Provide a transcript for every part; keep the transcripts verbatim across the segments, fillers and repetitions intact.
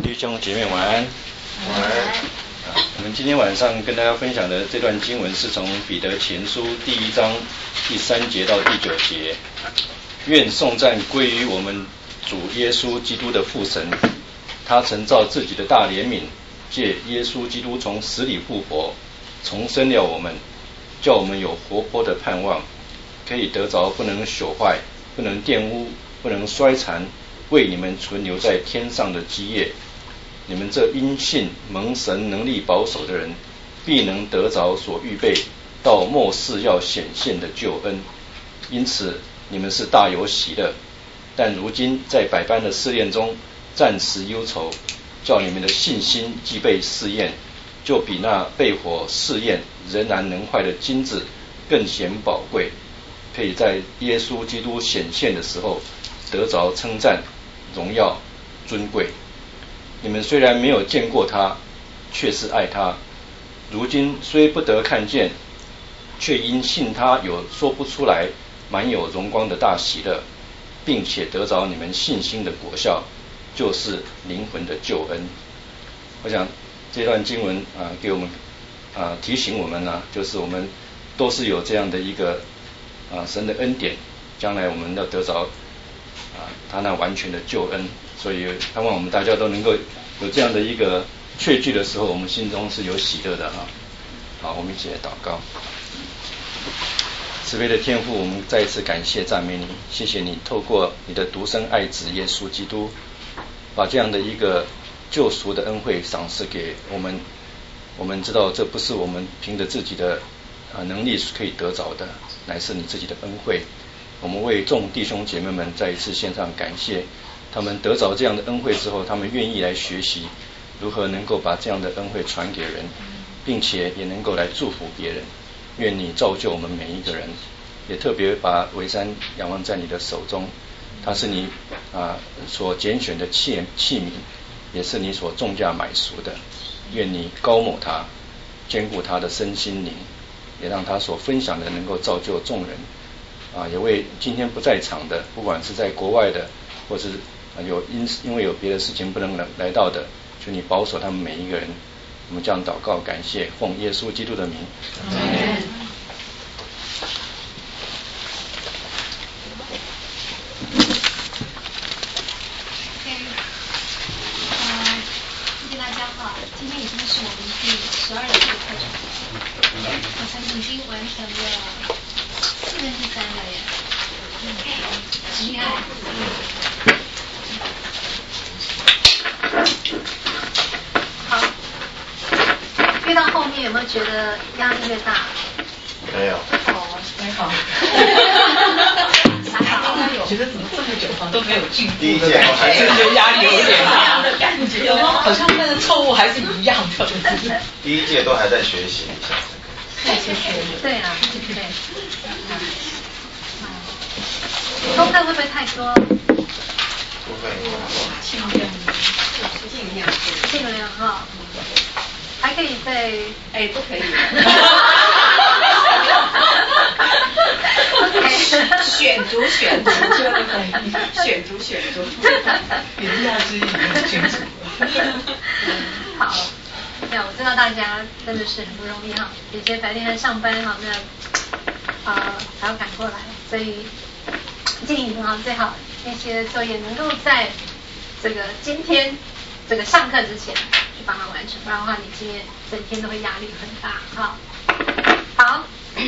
弟兄姐妹晚安。晚安。我们今天晚上跟大家分享的这段经文是从彼得前书第一章第三节到第九节。愿颂赞归于我们主耶稣基督的父神，他曾照自己的大怜悯，借耶稣基督从死里复活，重生了我们，叫我们有活泼的盼望，可以得着不能朽坏、不能玷污、不能衰残，为你们存留在天上的基业。你们这因信蒙神能力保守的人，必能得着所预备到末世要显现的救恩。因此你们是大有喜乐，但如今在百般的试炼中暂时忧愁，叫你们的信心既被试验，就比那被火试验仍然能坏的金子更显宝贵，可以在耶稣基督显现的时候得着称赞、荣耀、尊贵。你们虽然没有见过他，却是爱他。如今虽不得看见，却因信他有说不出来满有荣光的大喜乐，并且得着你们信心的果效，就是灵魂的救恩。我想这段经文啊、呃，给我们啊、呃、提醒我们呢、啊，就是我们都是有这样的一个啊、呃、神的恩典，将来我们要得着啊他那完全的救恩。所以盼望我们大家都能够有这样的一个确据的时候，我们心中是有喜乐的啊。好，我们一起来祷告。慈悲的天父，我们再一次感谢赞美你，谢谢你透过你的独生爱子耶稣基督，把这样的一个救赎的恩惠赏赐给我们。我们知道这不是我们凭着自己的啊能力可以得着的，乃是你自己的恩惠。我们为众弟兄姐妹们再一次献上感谢，他们得着这样的恩惠之后，他们愿意来学习如何能够把这样的恩惠传给人，并且也能够来祝福别人。愿你造就我们每一个人，也特别把维山仰望在你的手中，他是你啊所拣选的器器皿，也是你所重价买赎的。愿你高抹他，兼顾他的身心灵，也让他所分享的能够造就众人啊，也为今天不在场的，不管是在国外的，或是有因因为有别的事情不能来来到的，求你保守他们每一个人。我们这样祷告感谢，奉耶稣基督的名。 Amen。谢谢大家哈，今天已经是我们第十二节的课程，我才已经完成了四分之三了耶，很厉害。好，越到后面有没有觉得压力越大？ 没有。 哦，还好。还好。 觉得怎么这么久都没有进步第一届还是觉得压力有点大的感觉，好像那个错误还是一样的。 第一届都还在学习一下。 对对对，对啊，对。功课会不会太多？ 不会。 尽量， 尽量，尽量哈。还可以再， 哎，都可以。选读选读就可以，选读选读，言下之意很清楚。 好，那我知道大家真的是很不容易哈，有些白天还上班哈，那呃还要赶过来，所以建议你们哈最好那些作业能够在这个今天这个上课之前去帮它完成，不然的话你今天整天都会压力很大哈。好，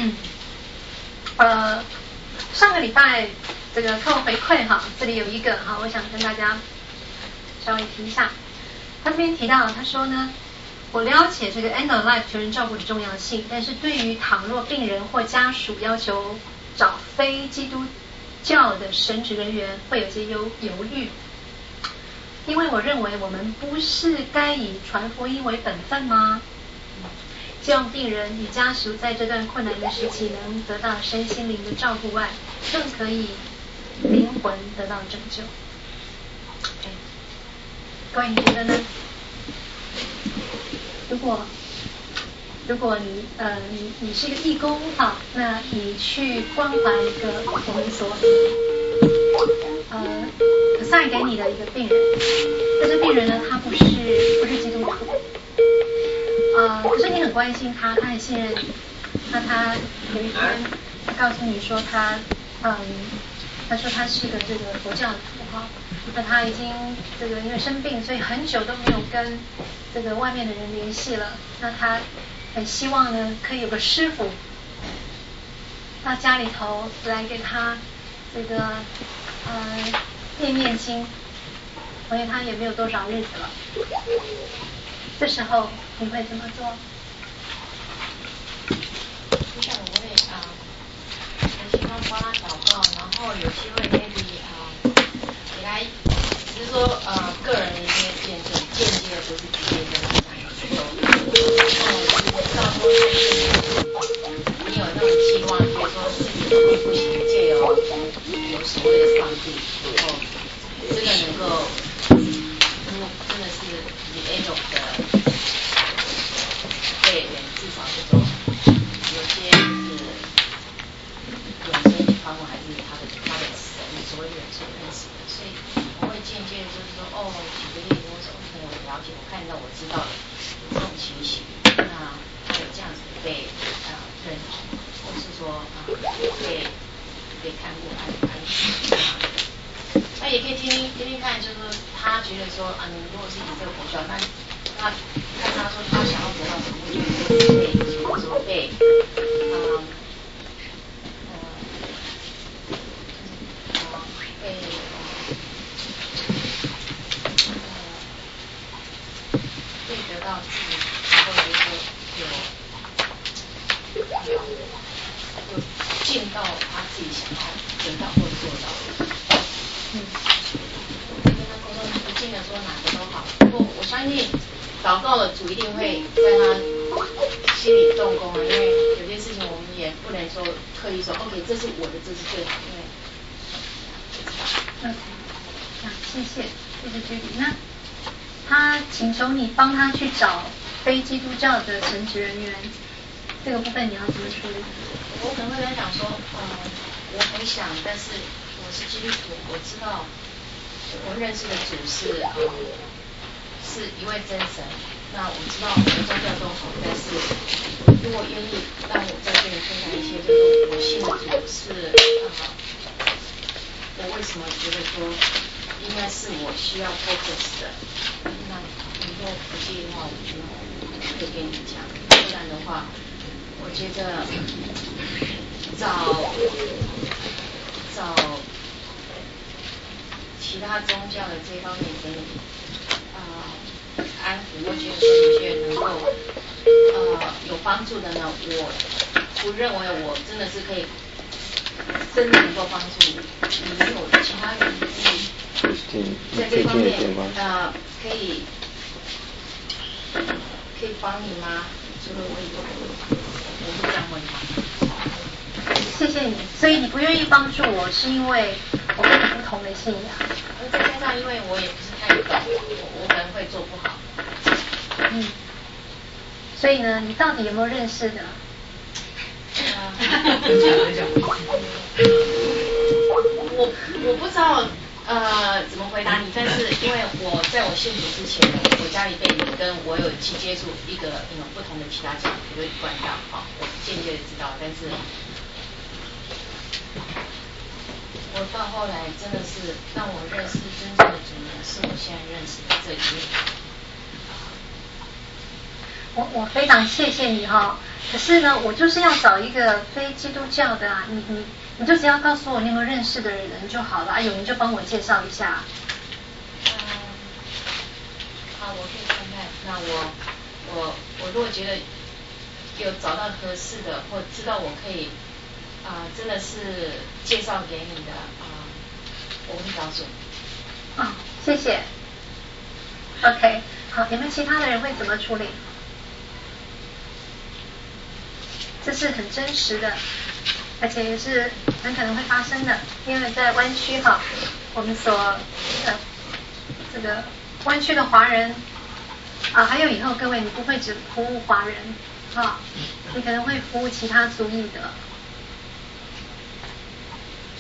呃，上个礼拜这个课后回馈哈，这里有一个哈，我想跟大家稍微提一下。他这边提到，他说呢，我了解这个 end of life 求人照顾的重要性，但是对于倘若病人或家属要求找非基督教的神职人员，会有些犹犹豫。因为我认为我们不是该以传福音为本分吗？希望病人与家属在这段困难的时期能得到身心灵的照顾外，更可以灵魂得到拯救。Okay. 各位你觉得呢？如果如果你呃你你是一个义工哈，那你去关怀一个我们所呃 assign 给你的一个病人，但是病人呢，他不是不是基督徒，呃，可是你很关心他，他很信任你，那他有一天他告诉你说他，嗯，他说他是个这个佛教徒哈，那他已经这个因为生病，所以很久都没有跟这个外面的人联系了，那他很希望呢可以有个师傅到家里头来给他这个呃念念经，因为他也没有多少日子了。这时候你会怎么做？ 就像我会啊，很喜欢帮他祷告，然后有机会 maybe 啊，给他只是说呃个人的一些见证，间接的不是直接跟他讲有时候，然后知道说他你有那种期望，觉得说自己能力不行，借由有所谓的上帝，然后真的能够，如果真的是你 able 的被人至少这种有些就是永生方法还是他的他的神所有人所认识的，所以我会间接的就是说哦，举个例子，我说 OK 我了解，我看到我知道了这种情形，那他有这样子被呃认同，或是说啊、呃、被被看过安安那也可以听听听听看，就是说他觉得说啊，你如果是以这个佛教，那那看他说他想要得到什么，就被就是说被嗯呃呃被呃被得到自己，然后就是说有有有尽到他自己想要得到或做到的。嗯，跟他沟通不尽的说哪个都好，不过我相信祷告的主一定会在他心里动工啊，因为有些事情我们也不能说刻意说 OK 这是我的，这是最好，因为不知道。 OK， 好，谢谢，谢谢 Judy。那他请求你帮他去找非基督教的神职人员，这个部分你要怎么处理？ 我可能会跟他讲说，呃，我很想，但是我是基督徒，我知道我认识的主是呃是一位真神，那我知道我的宗教都好，但是如果愿意让我再跟你分享一些，就是我信的主是呃，我为什么觉得说应该是我需要 focus 的，那如果不介意的话，我就可以跟你讲，不然的话，我觉得找找其他宗教的这方面给你呃安抚，我觉得说有些人能够呃有帮助的呢，我不认为我真的是可以真的能够帮助你，你没有其他人可以在这方面呃可以可以帮你吗？这个我也我会这样问他。 谢谢你，所以你不愿意帮助我，是因为我跟你不同的信仰。 而再加上因为我也不是太懂，我我可能会做不好。 嗯。所以呢，你到底有没有认识的？ 我我不知道呃怎么回答你，但是因为我在我信主之前，我家里背景跟我有去接触一个那种不同的其他教徒的管道，好，我间接的知道，但是我到后来真的是让我认识真正的主呢，是我现在认识的这一位。 我我非常谢谢你哈、哦，可是呢，我就是要找一个非基督教的啊，你你你就只要告诉我你有没有认识的人就好了，啊有你就帮我介绍一下。 嗯，好，我可以看看。那我我我如果觉得有找到合适的，或知道我可以啊、呃，真的是介绍给你的啊、呃，我会告诉你。 哦，谢谢。OK， 好，你们其他的人会怎么处理？这是很真实的，而且也是很可能会发生的，因为在湾区哈，我们所呃这个湾区的华人啊，还有以后各位你不会只服务华人啊，你可能会服务其他族裔的。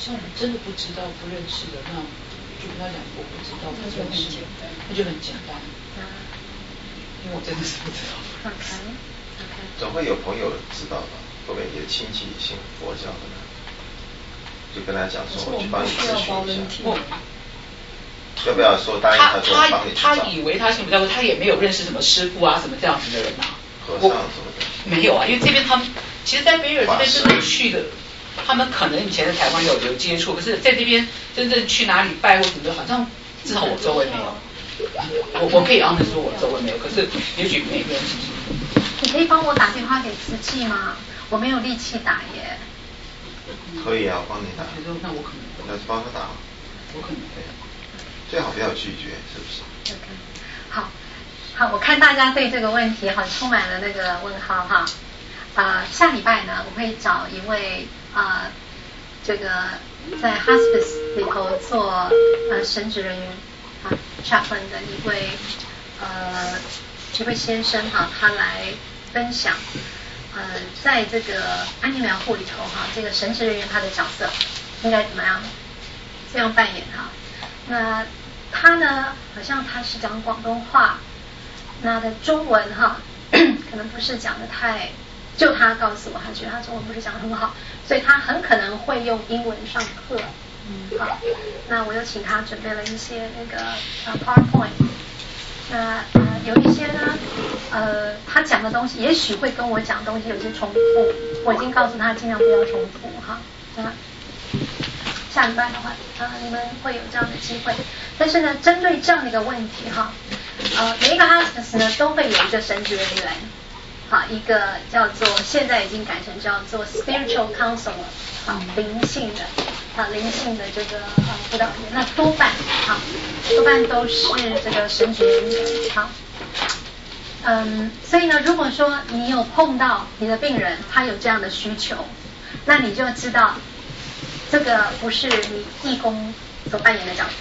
像我真的不知道不认识的，那就跟他讲我不知道不认识，那就很简单。因为我真的是不知道。 OK OK。 总会有朋友知道吧？会不会你的亲戚信佛教的呢？就跟他讲说，我去帮你咨询一下。要不要说答应他说帮你去找？ 他以为他信佛教，他也没有认识什么师傅啊什么这样子的人啊。 和尚什么的。 没有啊，因为这边他们其实，在北尔这边真正去的，他们可能以前在台湾有有接触，可是在这边真正去哪里拜或什么的，好像至少我周围没有。我我可以 honest 说我周围没有，可是也许每个人。 你可以帮我打电话给慈济吗？我没有力气打耶。 可以啊，我帮你打。 那我可能。 那就帮他打。 我可能可以。 最好不要拒绝，是不是 ？OK， 好，好，我看大家对这个问题好充满了那个问号哈。啊、呃，下礼拜呢，我会找一位啊、呃，这个在 hospice 里头做呃神职人员啊 chaplain 的一位呃一位先生哈，他来分享呃在这个安宁疗护里头哈，这个神职人员他的角色应该怎么样这样扮演哈。那他呢，好像他是讲广东话，那的中文哈，可能不是讲的太，就他告诉我，他觉得他中文不是讲得很好，所以他很可能会用英文上课。嗯，好，那我又请他准备了一些那个呃 PowerPoint， 那呃有一些呢，呃他讲的东西也许会跟我讲的东西有些重复，我已经告诉他尽量不要重复哈。那下礼拜的话，呃，你们会有这样的机会。但是呢，针对这样的一个问题哈，呃，每一个 hospice 呢都会有一个神职人员，好，一个叫做现在已经改成叫做 spiritual counselor， 好，灵性的，啊，灵性的这个呃辅导员，那多半好，多半都是这个神职人员，好。嗯，所以呢，如果说你有碰到你的病人他有这样的需求，那你就知道。这个不是你义工所扮演的角色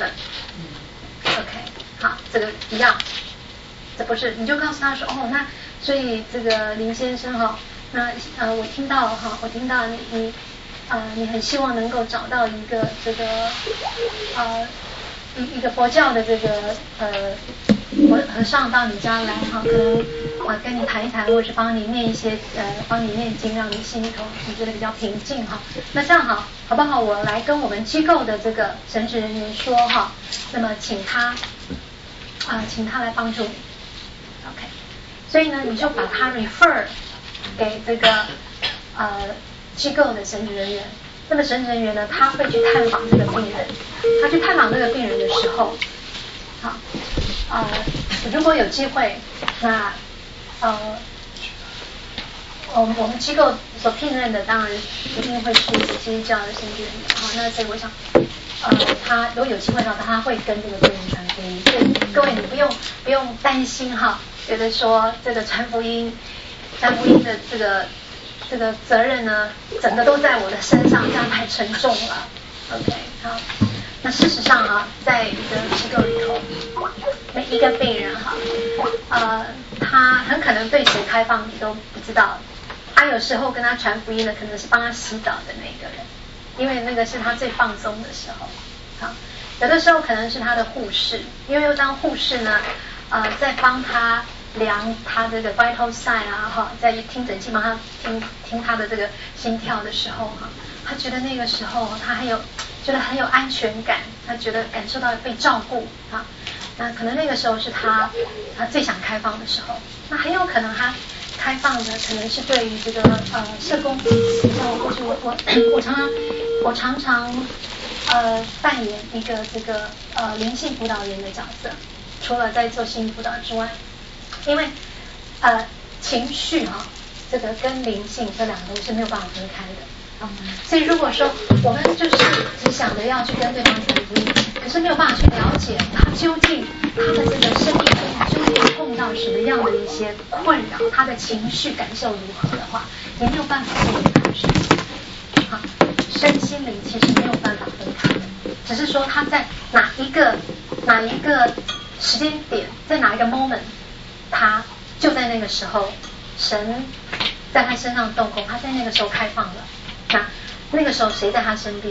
，OK， 好，这个一样，这不是，你就告诉他说，哦，那所以这个林先生哈，那呃我听到哈，我听到你你呃你很希望能够找到一个这个呃一一个佛教的这个呃和和尚到你家来哈，可能我跟你谈一谈，或者是帮你念一些呃帮你念经，让你心里头你觉得比较平静哈。那这样好好不好？我来跟我们机构的这个神职人员说哈，那么请他啊、呃、请他来帮助你 ，OK。所以呢，你就把他 refer 给这个呃机构的神职人员。那么神职人员呢，他会去探访这个病人，他去探访这个病人的时候，好。呃，如果有机会，那呃，我们我们机构所聘任的当然一定会是基督教的神职人员哈。那所以我想，呃，他如果有机会的话，他会跟这个病人传福音。所以各位你不用不用担心哈，觉得说这个传福音传福音的这个这个责任呢，整个都在我的身上，这样太沉重了。OK， 好。那事实上啊，在一个机构里头，每一个病人哈，呃，他很可能对谁开放你都不知道。他有时候跟他传福音的可能是帮他洗澡的那个人，因为那个是他最放松的时候。好，有的时候可能是他的护士，因为又当护士呢，呃，在帮他量他这个 vital sign 啊，哈，在听诊器帮他听听他的这个心跳的时候哈，他觉得那个时候他还有。觉得很有安全感，他觉得感受到被照顾啊，那可能那个时候是他他最想开放的时候。那很有可能他开放的可能是对于这个呃社工，像我过去我我我常常我常常呃扮演一个这个呃灵性辅导员的角色，除了在做心理辅导之外，因为呃情绪哈、啊，这个跟灵性这两个东西是没有办法分开的。嗯，所以如果说我们就是只想着要去跟对方传福音，可是没有办法去了解他究竟他的这个生命究竟碰到什么样的一些困扰，他的情绪感受如何的话，也没有办法做一个事情。好，身心灵其实没有办法分开的，只是说他在哪一个哪一个时间点，在哪一个 moment， 他就在那个时候，神在他身上动工，他在那个时候开放了。那那个时候谁在他身边？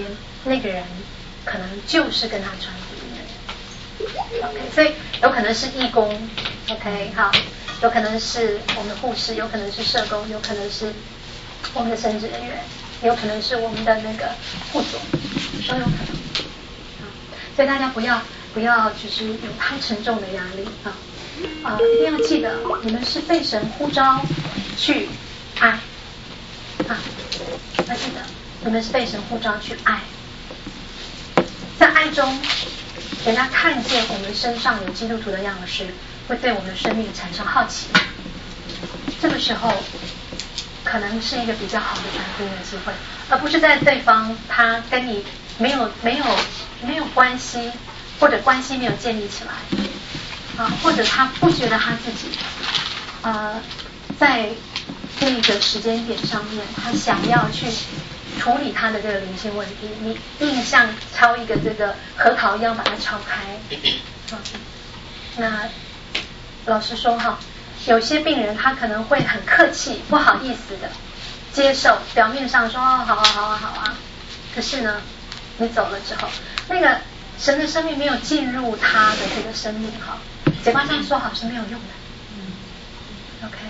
那个人可能就是跟他传福音的人。OK， 所以有可能是义工 ，OK， 好，有可能是我们的护士，有可能是社工，有可能是我们的神职人员，有可能是我们的那个副总，都有可能。所以大家不要不要就是有太沉重的压力啊啊、呃！一定要记得，你们是被神呼召去爱啊！要记得，你们是被神呼召去爱，在爱中，给他看见我们身上有基督徒的样式，会对我们的生命产生好奇。这个时候，可能是一个比较好的传福音的机会，而不是在对方他跟你没有没有没有关系，或者关系没有建立起来，啊，或者他不觉得他自己，呃，在这个时间点上面，他想要去处理他的这个灵性问题，你硬像敲一个这个核桃一样把它敲开，啊，那老实说哈，有些病人他可能会很客气，不好意思的接受，表面上说哦好啊好啊好啊，可是呢，你走了之后，那个神的生命没有进入他的这个生命哈，嘴巴上说好是没有用的。嗯 ，OK，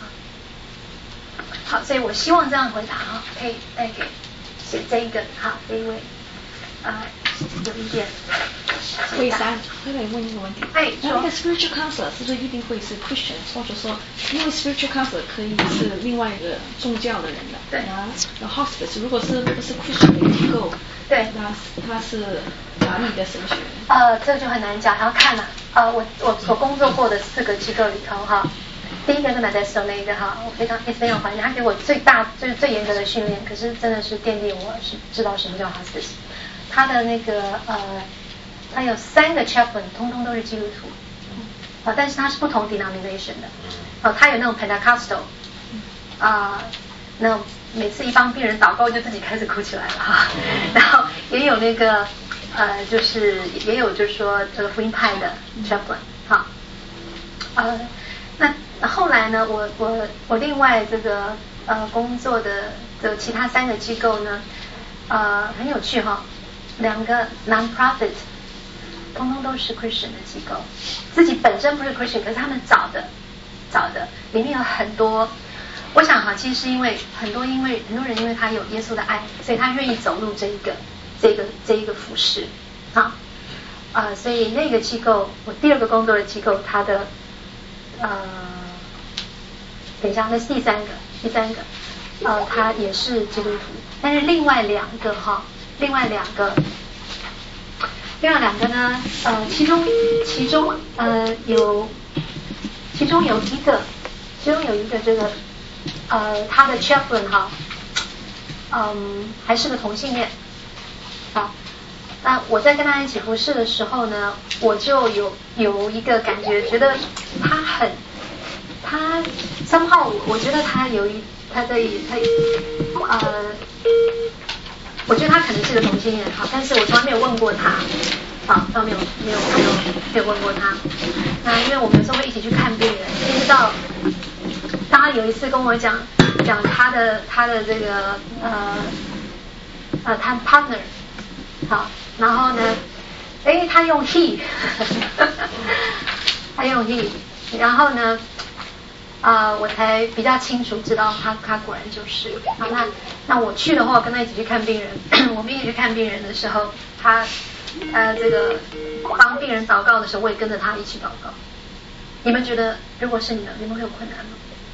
好，好，所以我希望这样回答哈，可以带给这这一个好这一位啊、呃、有一点。 魏三，我来问一个问题。 哎， 那那个 spiritual counselor 是不是一定会是 Christian， 或者说，因为 spiritual counselor 可以是另外一个宗教的人的。 对。 然后 hospice 如果是不是 Christian 的机构， 对， 那他是哪里的神学？ 呃，这个就很难讲，要看了。呃，我我所工作过的四个机构里头哈，第一个是 Modesto 那个哈，我非常也非常怀念，他给我最大就是最严格的训练，可是真的是奠定我是知道什么叫 hospice。他的那个呃。他有三个 chaplain， 通通都是基督徒，啊，但是他是不同 denomination 的，啊，他有那种 Pentecostal， 啊，那每次一帮病人祷告就自己开始哭起来了哈，然后也有那个呃，就是也有就是说这个福音派的 chaplain， 哈，呃，那后来呢，我我我另外这个呃工作的的其他三个机构呢，呃，很有趣哈，两个 non-profit。通通都是 Christian 的机构，自己本身不是 Christian， 可是他们找的找的里面有很多，我想哈，其实是因为很多因为很多人因为他有耶稣的爱，所以他愿意走入这一个这个这一个服饰啊啊、呃，所以那个机构，我第二个工作的机构，它的呃，等一下，那是第三个第三个呃，他也是基督徒，但是另外两个哈，另外两个。另外两个呢，呃，其中其中呃有，其中有一个，其中有一个这个，呃，他的 chaplain 哈，嗯，还是个同性恋，好，那我在跟他一起服侍的时候呢，我就有有一个感觉，觉得他很，他 somehow 我觉得他有一他的他呃。我觉得他可能是个同性恋，好，但是我从来没有问过他，好，从来没有没有没有没有问过他。那因为我们有时候会一起去看病人，一直到他有一次跟我讲讲他的他的这个呃呃他 partner， 好，然后呢，哎，他用 he， 他用 he， 然后呢。啊、呃，我才比较清楚知道他他果然就是。好，那那我去的话，我跟他一起去看病人，我们一起去看病人的时候，他呃这个帮病人祷告的时候，我也跟着他一起祷告。你们觉得如果是你们，你们会有困难吗？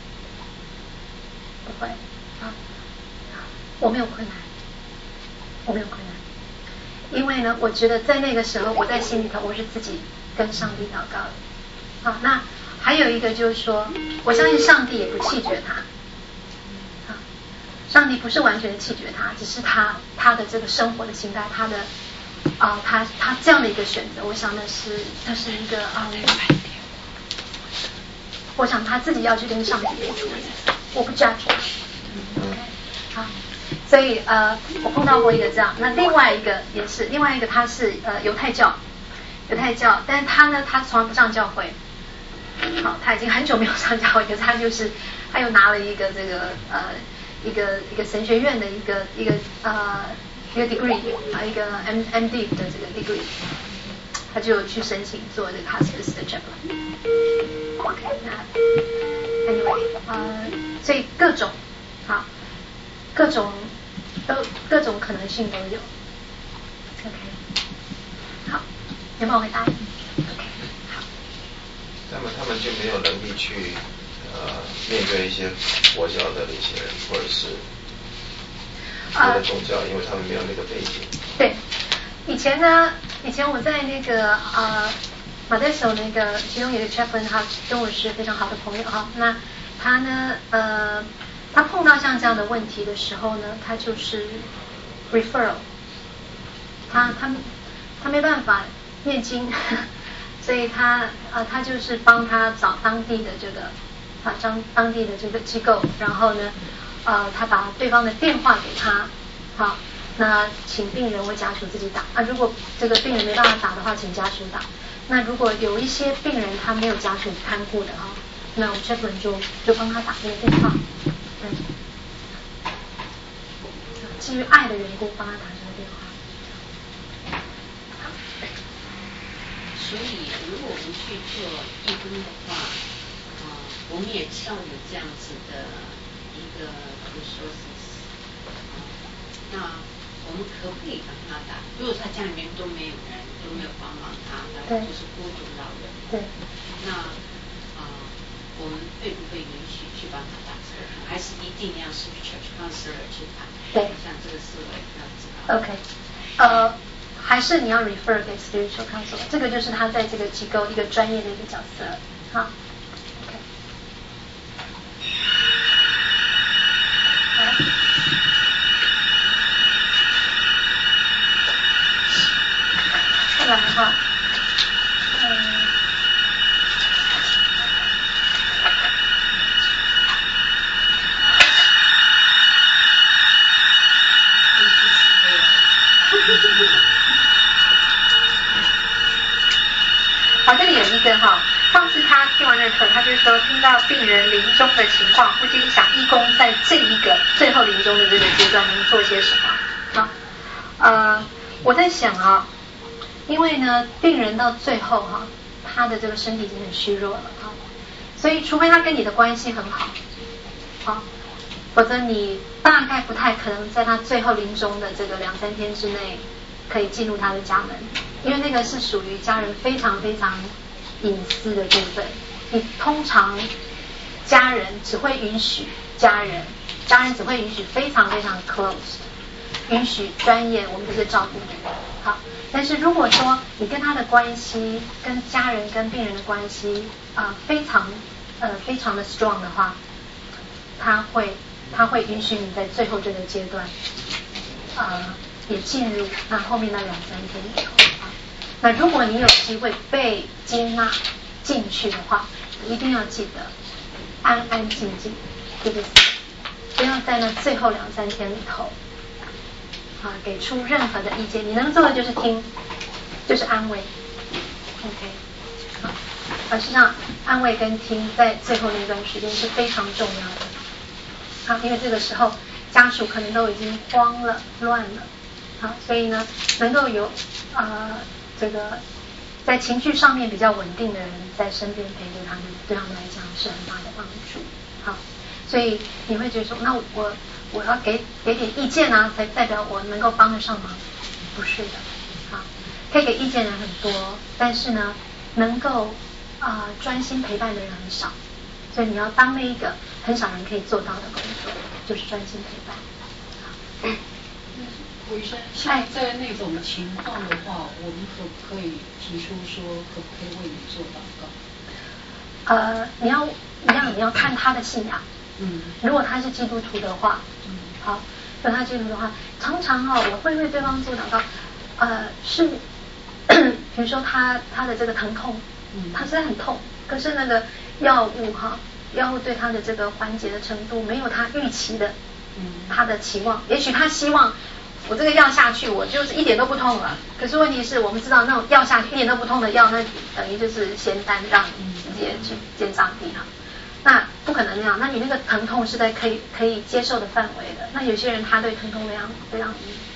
不会啊，我没有困难，我没有困难，因为呢，我觉得在那个时候，我在心里头我是自己跟上帝祷告的。好，那。还有一个就是说，我相信上帝也不弃绝他，啊，上帝不是完全的弃绝他，只是他他的这个生活的心态，他的啊、呃，他他这样的一个选择，我想那是那是一个啊、嗯，我想他自己要去跟上帝付出，我不 judge 他 ，OK， 好，所以呃，我碰到过一个这样，那另外一个也是，另外一个他是呃犹太教，犹太教，但是他呢，他从来不上教会。好，他已经很久没有上教会，可是他就是他又拿了一个这个呃一个一个神学院的一个一个呃一个 degree 啊，一个 M M D 的这个 degree， 他就去申请做这个 hospice 的 chaplain。OK， 那 anyway， 呃，所以各种好，各种都各种可能性都有。OK， 好，有没有回答 ？OK， 好。 那么他们就没有能力去呃面对一些佛教的那些人，或者是别的宗教，因为他们没有那个背景。 对，以前呢，以前我在那个呃马代手那个其中有一个 chaplain， 他跟我是非常好的朋友哈。那他呢，呃，他碰到像这样的问题的时候呢，他就是 referral， 他他他没办法念经，所以他呃他就是帮他找当地的这个啊当当地的这个机构，然后呢，呃，他把对方的电话给他，好。那请病人或家属自己打啊，如果这个病人没办法打的话，请家属打。那如果有一些病人他没有家属看护的哈，那我们 chaplain 就就帮他打这个电话，嗯，基于爱的缘故帮他打这个电话。 所以如果我们去做义工的话，啊、呃，我们也需要有这样子的一个 resources， 啊、那。我们可不可以帮他打？如果他家里面都没有人，都没有帮忙他，那就是孤独老人。 对。 那啊、呃，我们会不会允许去帮他打这个？还是一定要是 church counselor 去打？ 对。 像这个思维要知道。OK， 呃，还是你要 refer 给 spiritual counselor， 这个就是他在这个机构一个专业的一个角色。好。OK。好。再来哈，嗯，好，这里有一个哈，上次他听完这课，他就说听到病人临终的情况，不禁想义工在这一个最后临终的这个阶段能做些什么？好，呃，我在想啊。因为呢，病人到最后哈、啊，他的这个身体已经很虚弱了啊，所以除非他跟你的关系很好，啊，否则你大概不太可能在他最后临终的这个两三天之内可以进入他的家门，因为那个是属于家人非常非常隐私的部分。你通常家人只会允许家人，家人只会允许非常非常 close， 允许专业我们这些照顾的人，好。但是如果说你跟他的关系，跟家人跟病人的关系啊、呃、非常呃非常的 strong 的话，他会他会允许你在最后这个阶段呃也进入那后面那两三天以后啊。那如果你有机会被接纳进去的话，一定要记得安安静静，对不对？不要在那最后两三天里头。啊，给出任何的意见，你能做的就是听，就是安慰 ，OK， 好，而实际上安慰跟听在最后那段时间是非常重要的，好，因为这个时候家属可能都已经慌了、乱了，好，所以呢，能够有呃这个在情绪上面比较稳定的人在身边陪着他们，对他们来讲是很大的帮助，好，所以你会觉得说，那我。我要给给点意见啊，才代表我能够帮得上忙，不是的，啊，可以给意见的人很多，但是呢，能够啊、呃、专心陪伴的人很少，所以你要当那一个很少人可以做到的工作，就是专心陪伴。 嗯，吴医生，像在那种情况的话，我们可不可以提出说，可不可以为你做祷告？ 呃，你要一样，你要看他的信仰。 嗯， 如果他是基督徒的话，嗯，好，如果他基督徒的话，常常哈、哦，我会为对方做祷告，呃，是，比如说他他的这个疼痛，嗯，他虽然很痛，可是那个药物哈，药物对他的这个缓解的程度没有他预期的，嗯，他的期望，也许他希望我这个药下去，我就是一点都不痛了，可是问题是我们知道那种药下去一点都不痛的药，那等于就是仙丹让你直接去见上帝哈。那不可能那样，那你那个疼痛是在可以可以接受的范围的。那有些人他对疼痛非常非常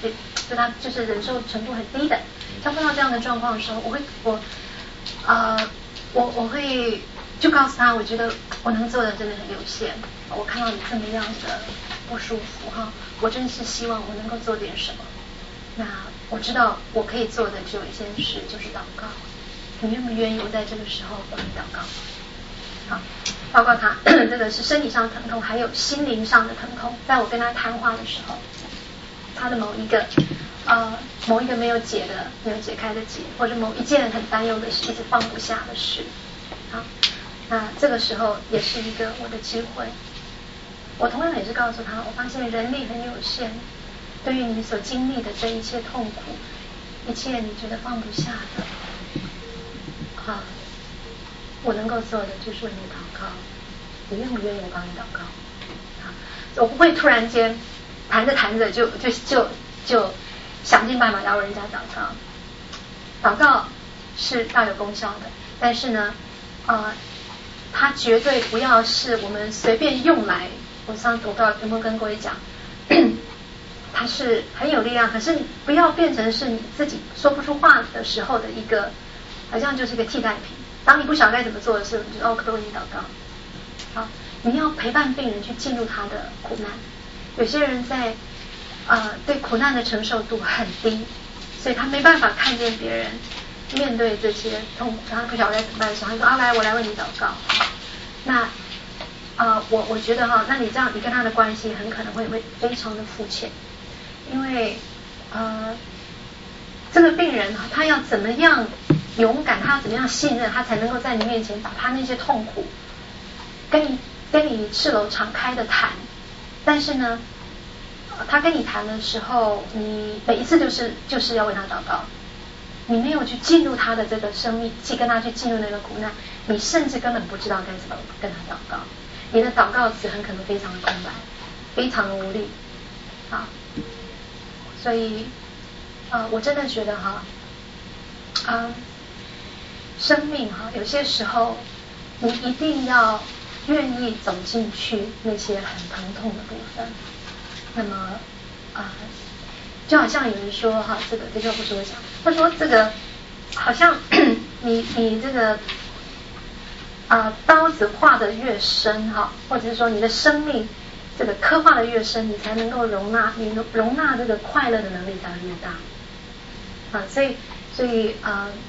就他就是忍受程度很低的，像碰到这样的状况的时候，我会我呃我我会就告诉他，我觉得我能做的真的很有限，我看到你这么样的不舒服哈，我真是希望我能够做点什么。那我知道我可以做的只有一件事，就是祷告。你愿不愿意我在这个时候帮你祷告？好，包括他这个是身体上的疼痛，还有心灵上的疼痛。在我跟他谈话的时候，他的某一个呃某一个没有解的、没有解开的结，或者某一件很担忧的事，一直放不下的事。好，那这个时候也是一个我的机会。我同样也是告诉他，我发现人力很有限，对于你所经历的这一切痛苦，一切你觉得放不下的。啊，我能够做的就是为你祷告，你愿不愿意我帮你祷告？啊，我不会突然间谈着谈着就就就就想尽办法要人家祷告。祷告是大有功效的，但是呢，呃，它绝对不要是我们随便用来。我上我不知道有没有跟各位讲，它是很有力量，可是你不要变成是你自己说不出话的时候的一个。好像就是一个替代品。当你不晓得该怎么做的时候，你就哦，可不可以祷告？好，你要陪伴病人去进入他的苦难。有些人在呃对苦难的承受度很低，所以他没办法看见别人面对这些痛苦，他不晓得该怎么办的时候，他说啊，来，我来为你祷告。那呃，我我觉得哈，那你这样，你跟他的关系很可能会会非常的肤浅，因为呃，这个病人他要怎么样勇敢，他要怎么样信任，他才能够在你面前把他那些痛苦跟你跟你赤裸敞开的谈。但是呢，他跟你谈的时候，你每一次就是就是要为他祷告，你没有去进入他的这个生命，去跟他去进入那个苦难，你甚至根本不知道该怎么跟他祷告，你的祷告词很可能非常的空白，非常的无力啊。所以呃，我真的觉得哈，啊。生命哈，有些时候你一定要愿意走进去那些很疼痛的部分。那么啊、呃，就好像有人说哈，这个这就不是我讲，他说这个好像你你这个啊、呃、刀子划得越深哈，或者是说你的生命这个刻画的越深，你才能够容纳你容纳这个快乐的能力才会越大啊。所以所以啊。呃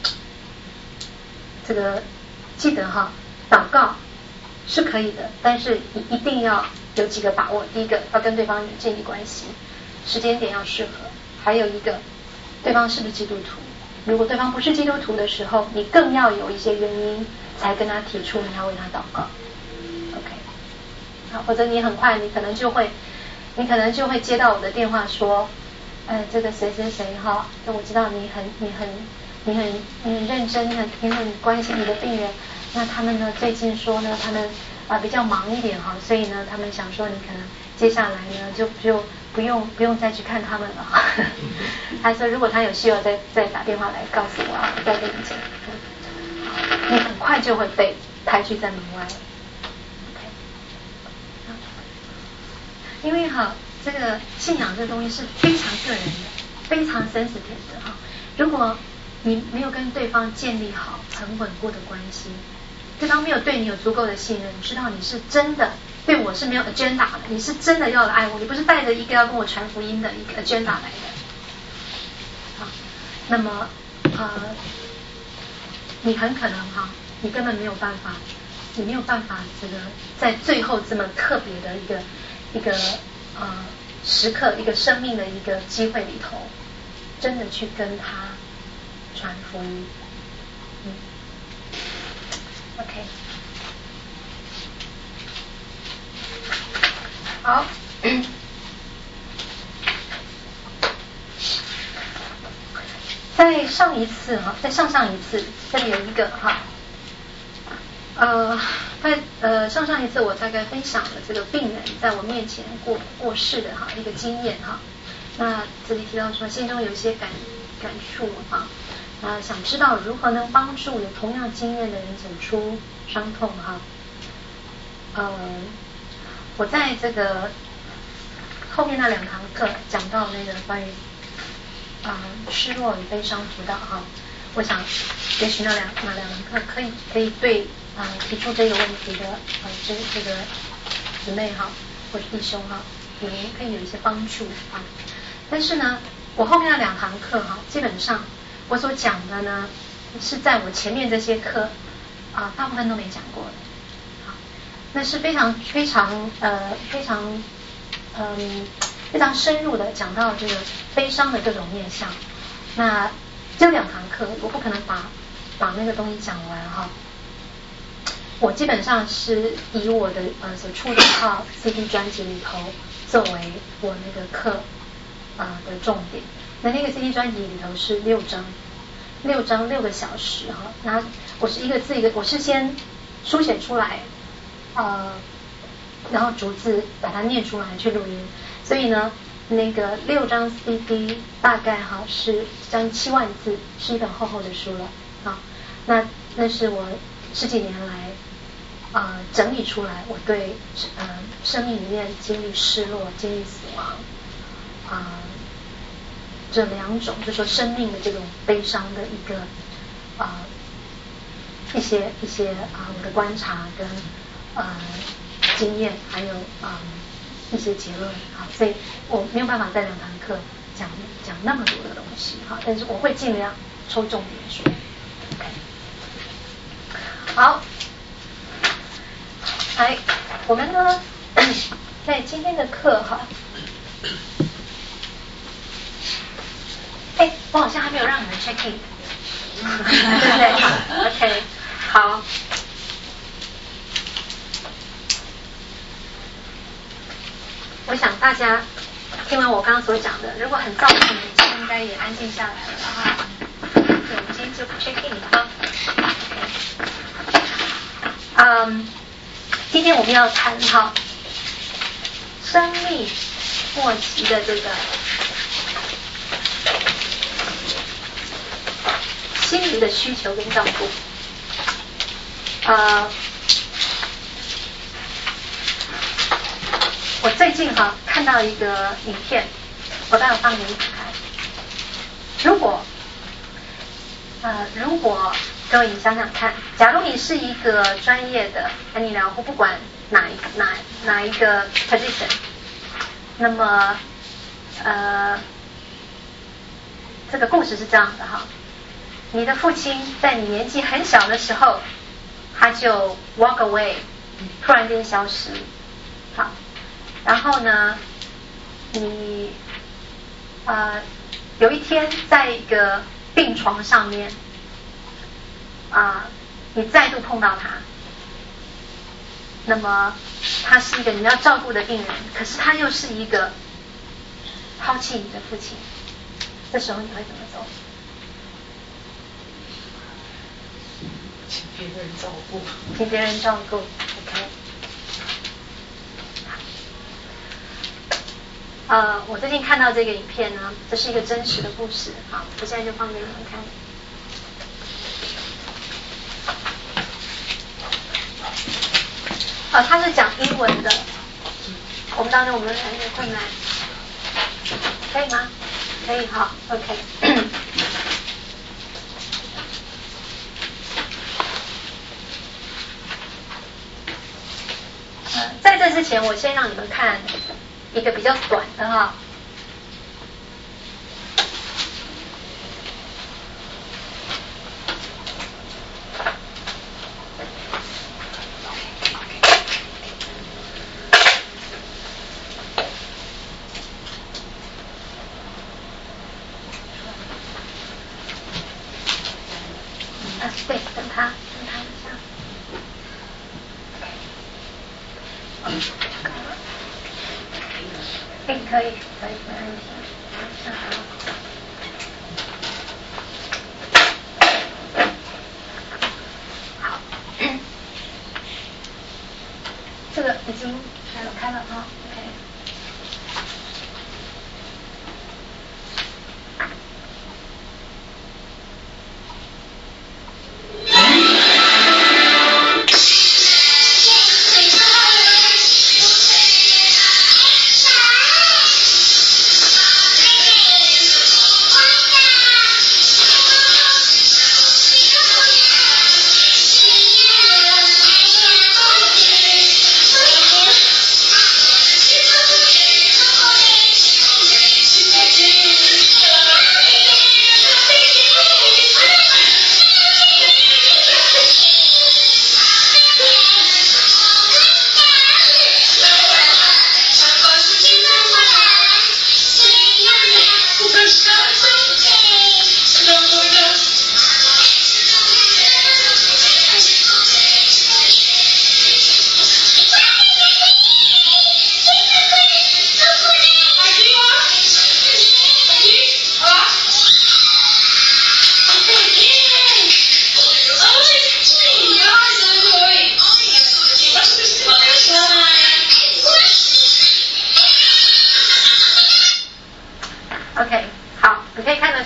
这个记得哈，祷告是可以的，但是你一定要有几个把握。第一个，要跟对方建立关系，时间点要适合；还有一个，对方是不是基督徒？如果对方不是基督徒的时候，你更要有一些原因才跟他提出你要为他祷告。OK， 好，否则你很快你可能就会，你可能就会接到我的电话说，呃，这个谁谁谁哈，我知道你很你很。你很你很认真，你很你很关心你的病人。那他们呢？最近说呢，他们啊、呃、比较忙一点哈，所以呢，他们想说你可能接下来呢就就不用不用再去看他们了。他说如果他有需要再再打电话来告诉我啊，再跟你讲。你很快就会被排拒在门外。OK， 因为哈这个信仰这个东西是非常个人的，非常 sensitive 的哈。如果你没有跟对方建立好很稳固的关系，对方没有对你有足够的信任，知道你是真的对我是没有 agenda 的，你是真的要来爱我，你不是带着一个要跟我传福音的一个 agenda 来的。好，那么呃，你很可能哈，你根本没有办法，你没有办法这个在最后这么特别的一个一个呃时刻，一个生命的一个机会里头，真的去跟他传福音。嗯 OK， 好，在上一次哈，在上上一次这里有一个哈，呃，在呃上上一次我大概分享了这个病人在我面前过过世的哈一个经验哈，那这里提到说心中有一些感感触哈。啊，想知道如何能帮助有同样经验的人走出伤痛哈。呃，我在这个后面那两堂课讲到那个关于啊、呃、失落与悲伤辅导哈，我想也许那两那两堂课可以可以对啊、呃、提出这个问题的呃这这个姊妹哈或者弟兄哈，有可以有一些帮助啊。但是呢，我后面那两堂课哈，基本上我所讲的呢是在我前面这些课啊、呃、大部分都没讲过的，好，那是非常非常呃非常嗯。非常深入的讲到这个悲伤的各种面向，那这两堂课我不可能把把那个东西讲完哈。我基本上是以我的呃所出的一套 C D 专辑里头作为我那个课啊、呃、的重点。那那个 C D 专辑里头是六章，六章六个小时哈。那我是一个字一个，我是先书写出来，呃，然后逐字把它念出来去录音。所以呢，那个六张 C D 大概哈是将七万字，是一本厚厚的书了啊。那那是我十几年来啊、呃、整理出来，我对呃生命里面经历失落、经历死亡啊、呃、这两种，就说生命的这种悲伤的一个啊、呃、一些一些啊、呃、我的观察跟呃经验，还有啊。呃一些结论好，所以我没有办法在两堂课讲讲那么多的东西好，但是我会尽量抽重点说。好，来，我们呢在今天的课哈，哎，我好像还没有让你们 check in， 对不对 ？OK， 好。我想大家听完我刚刚所讲的，如果很躁动的，就应该也安静下来了哈。对，我们今天就 check in 了哈。嗯，今天我们要谈哈生命末期的这个心灵的需求跟照顾。呃。我最近哈看到一个影片，我待会放给你们看。如果呃如果各位你想想看，假如你是一个专业的安宁疗护，不管哪一哪哪一个 position， 那么呃这个故事是这样的哈，你的父亲在你年纪很小的时候，他就 walk away， 突然间消失，好。然后呢，你呃有一天在一个病床上面啊、呃，你再度碰到他，那么他是一个你要照顾的病人，可是他又是一个抛弃你的父亲，这时候你会怎么做？ 请别人照顾。 请别人照顾 ，OK。呃，我最近看到这个影片呢，这是一个真实的故事，好，我现在就放给你们看。啊，它是讲英文的，我们当中我们有点困难，可以吗？可以，好 ，OK 呃，在这之前，我先让你们看一个比较短的哈。啊，对，等他，等他一下。哎，可以，可以，没问题。好，这个已经开了，开了啊 ，OK。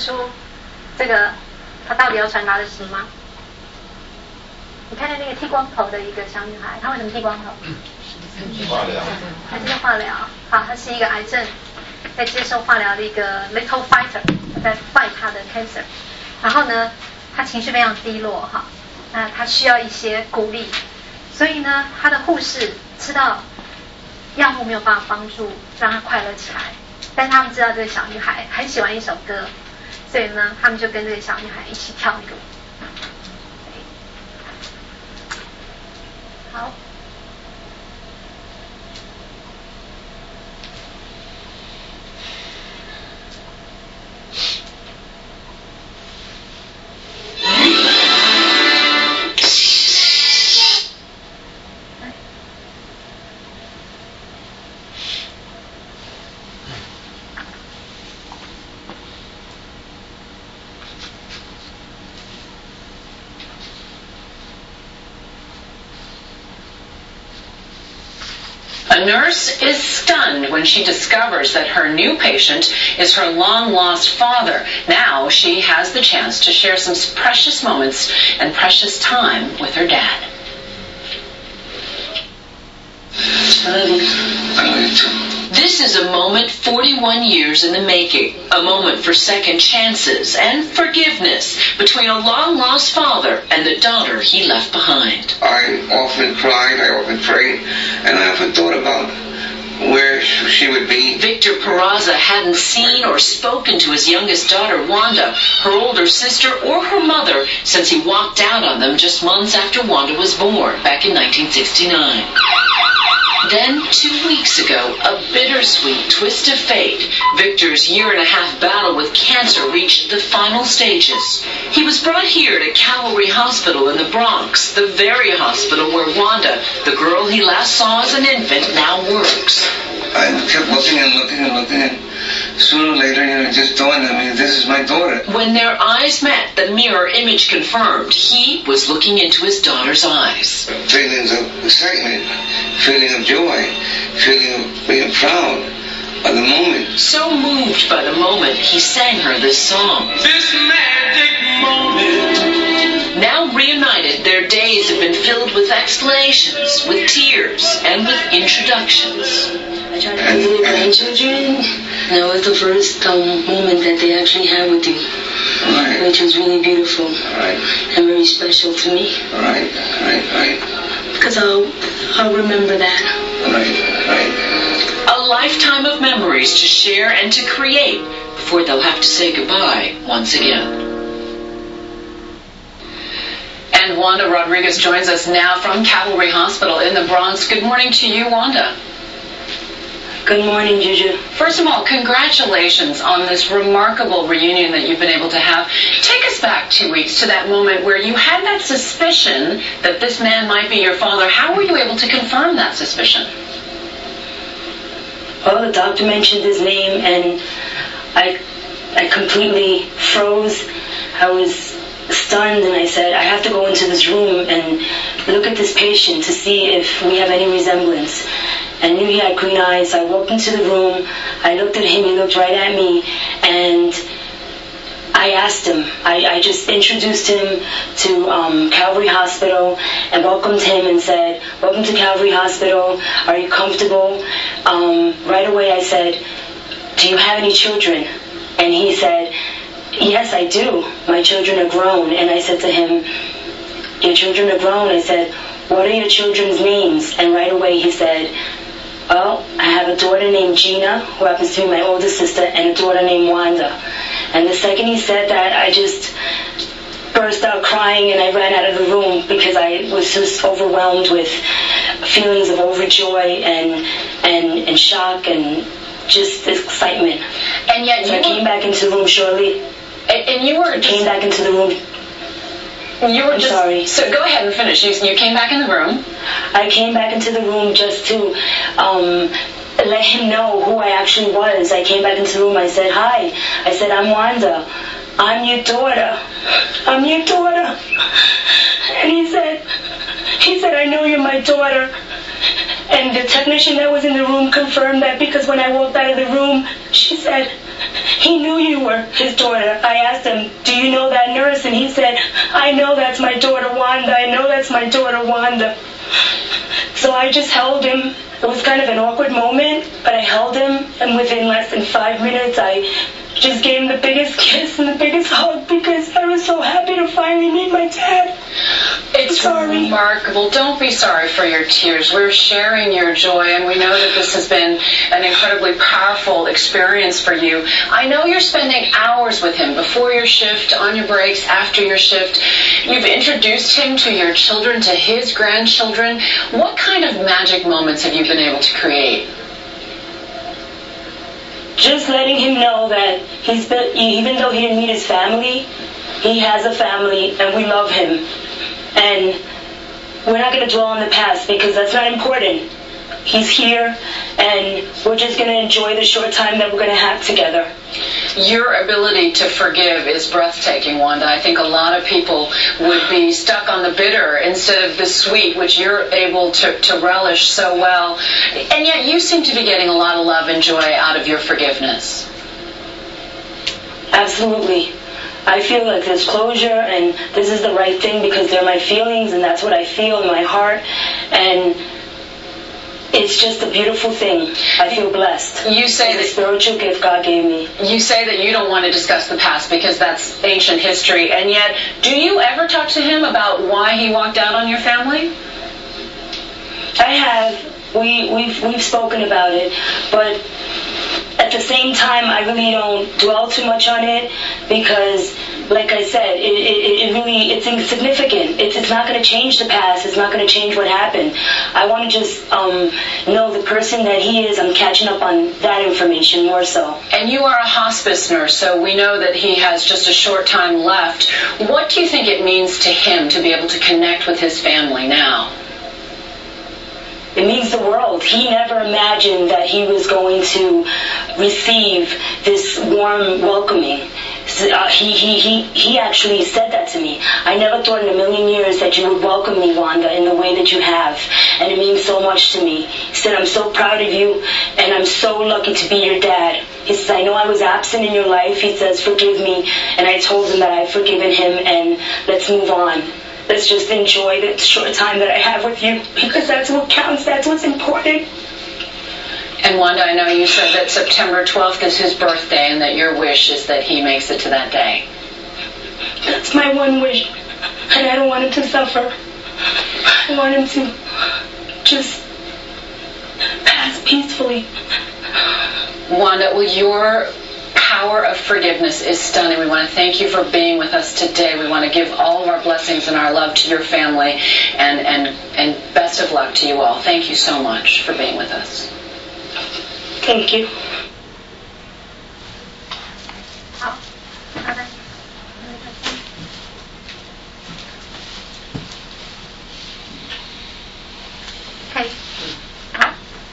出这个他到底要传达的是什么吗？你看见那个剃光头的一个小女孩，她为什么剃光头？ 化疗。 还是化疗？好，她是一个癌症，在接受化疗的一个 little fighter， 在 fight 她的 cancer。然后呢，她情绪非常低落哈，那她需要一些鼓励，所以呢，她的护士知道药物没有办法帮助让她快乐起来，但他们知道这个小女孩很喜欢一首歌，所以呢，他们就跟这个小女孩一起跳那个舞。好。 A nurse is stunned when she discovers that her new patient is her long-lost father. Now she has the chance to share some precious moments and precious time with her dad. This is a moment forty-one years in the making, a moment for second chances and forgiveness between a long-lost father and the daughter he left behind. I often cried, I often prayed, and I often thought about where she would be. Victor Peraza hadn't seen or spoken to his youngest daughter, Wanda, her older sister, or her mother since he walked out on them just months after Wanda was born back in nineteen sixty-nine. Then, two weeks ago, a bittersweet twist of fate. Victor's year-and-a-half battle with cancer reached the final stages. He was brought here to Calvary Hospital in the Bronx, the very hospital where Wanda, the girl he last saw as an infant, now works. I kept looking and looking and looking, and sooner or later, you know, it just dawned on me, this is my daughter. When their eyes met, the mirror image confirmed he was looking into his daughter's eyes. Feelings of excitement, feeling of joy, feeling of being proud of the moment. So moved by the moment, he sang her this song. This magic moment. Now reunited, their days have been filled with explanations, with tears, and with introductions. I tried to have little grandchildren. That was the first um, moment that they actually had with you, right. Which was really beautiful right. and very special to me. Right, right, right. Because I'll, I'll remember that. Right, right. A lifetime of memories to share and to create before they'll have to say goodbye once again. And Wanda Rodriguez joins us now from Calvary Hospital in the Bronx. Good morning to you, Wanda. Good morning, Juju. First of all, congratulations on this remarkable reunion that you've been able to have. Take us back two weeks to that moment where you had that suspicion that this man might be your father. How were you able to confirm that suspicion? Well, the doctor mentioned his name, and I, I completely froze. I was stunned, and I said, I have to go into this room and look at this patient to see if we have any resemblance. I knew he had green eyes. I walked into the room. I looked at him. He looked right at me. And I asked him. I, I just introduced him to um, Calvary Hospital and welcomed him and said, welcome to Calvary Hospital. Are you comfortable? Um, right away I said, do you have any children? And he said, yes, I do. My children are grown. And I said to him, your children are grown? I said, what are your children's names? And right away he said, well, I have a daughter named Gina, who happens to be my older sister, and a daughter named Wanda. And the second he said that, I just burst out crying and I ran out of the room because I was just overwhelmed with feelings of overjoy and and, and shock and just excitement. And yet so you I came were, back into the room shortly. And, and you were I came back into the room. You were I'm just, sorry. So go ahead and finish. You, you came back in the room. I came back into the room just to um, let him know who I actually was. I came back into the room. I said, hi. I said, I'm Wanda. I'm your daughter. I'm your daughter. And he said, he said, I know you're my daughter. And the technician that was in the room confirmed that because when I walked out of the room, she said, he knew you were his daughter. I asked him, do you know that nurse? And he said, I know that's my daughter Wanda. I know that's my daughter Wanda. So I just held him. It was kind of an awkward moment, but I held him, and within less than five minutes, I just gave him the biggest kiss and the biggest hug because I was so happy to finally meet my dad. It's remarkable. Don't be sorry for your tears. We're sharing your joy, and we know that this has been an incredibly powerful experience for you. I know you're spending hours with him before your shift, on your breaks, after your shift. You've introduced him to your children, to his grandchildren. What kind of magic moments have you been able to create? Just letting him know that he's been, even though he didn't meet his family, he has a family and we love him. And we're not going to dwell on the past because that's not important. He's here and we're just going to enjoy the short time that we're going to have together. Your ability to forgive is breathtaking, Wanda. I think a lot of people would be stuck on the bitter instead of the sweet, which you're able to, to relish so well. And yet you seem to be getting a lot of love and joy out of your forgiveness. Absolutely. I feel like there's closure and this is the right thing because they're my feelings and that's what I feel in my heart. And it's just a beautiful thing. I feel blessed. You say it's that a spiritual gift God gave me. You say that you don't want to discuss the past because that's ancient history, and yet, do you ever talk to him about why he walked out on your family? I have. We we've we've spoken about it, but at the same time, I really don't dwell too much on it because, like I said, it, it, it really, it's insignificant. It's, it's not going to change the past. It's not going to change what happened. I want to just um, know the person that he is. I'm catching up on that information more so. And you are a hospice nurse, so we know that he has just a short time left. What do you think it means to him to be able to connect with his family now? It means the world. He never imagined that he was going to receive this warm welcoming. Uh, he, he, he, he actually said that to me. I never thought in a million years that you would welcome me, Wanda, in the way that you have. And it means so much to me. He said, I'm so proud of you, and I'm so lucky to be your dad. He says, I know I was absent in your life. He says, forgive me. And I told him that I've forgiven him, and let's move on. Let's just enjoy the short time that I have with you because that's what counts. That's what's important. And Wanda, I know you said that September twelfth is his birthday and that your wish is that he makes it to that day. That's my one wish. And I don't want him to suffer. I want him to just pass peacefully. Wanda, well, your power of forgiveness is stunning. We want to thank you for being with us today. We want to give all of our blessings and our love to your family, and, and, and best of luck to you all. Thank you so much for being with us. Thank you. 好，好的。OK， 好。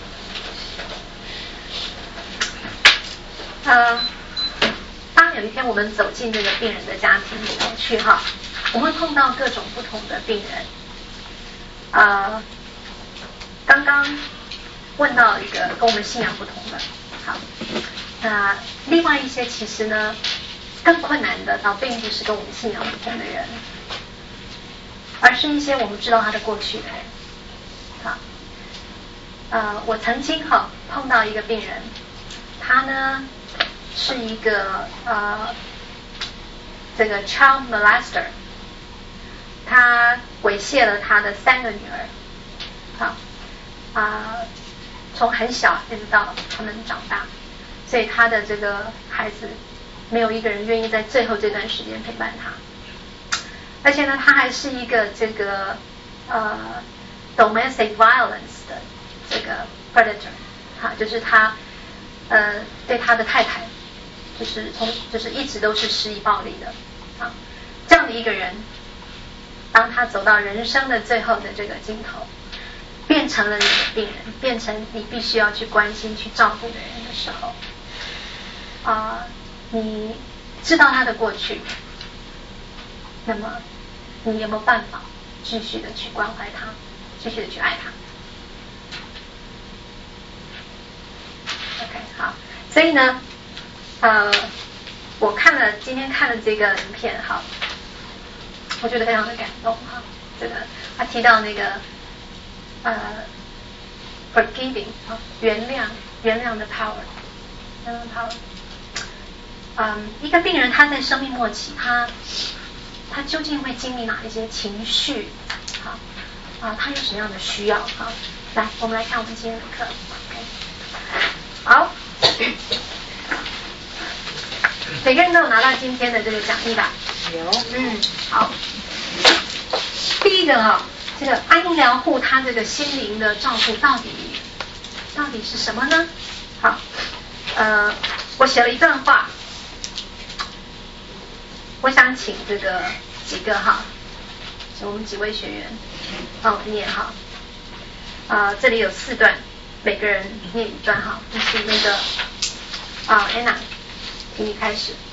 呃，当有一天我们走进这个病人的家庭里头去哈，我们会碰到各种不同的病人。呃，刚刚问到一个跟我们信仰不同的，好，那另外一些其实呢更困难的，倒并不是跟我们信仰不同的人，而是一些我们知道他的过去的人。好，呃，我曾经哈碰到一个病人，他呢是一个呃这个 child molester， 他猥亵了他的三个女儿，好啊。呃从很小一直到他们长大，所以他的这个孩子没有一个人愿意在最后这段时间陪伴他，而且呢，他还是一个这个呃 domestic violence 的这个 predator， 哈，就是他呃对他的太太就是从就是一直都是施以暴力的啊，这样的一个人，当他走到人生的最后的这个尽头，变成了你的病人，变成你必须要去关心去照顾的人的时候，啊、呃，你知道他的过去，那么你有没有办法继续的去关怀他，继续的去爱他 ？OK， 好，所以呢， 呃，我看了今天看了这个影片哈，我觉得非常的感动哈。这个他提到那个呃 forgiving 啊，原谅原谅的 power， 原谅的 power。嗯，一个病人他在生命末期，他他究竟会经历哪一些情绪？好啊，他有什么样的需要？好，来，我们来看我们今天的课。OK， 好，每个人都有拿到今天的这个讲义吧？ 有。 嗯，好。第一个哈、哦，这个安宁疗护他这个心灵的照顾到底到底是什么呢？好，呃，我写了一段话。我想请这个几个哈，请我们几位学员帮我念哈。啊、呃，这里有四段，每个人念一段哈。就是那个啊 ，Anna， 请你开始。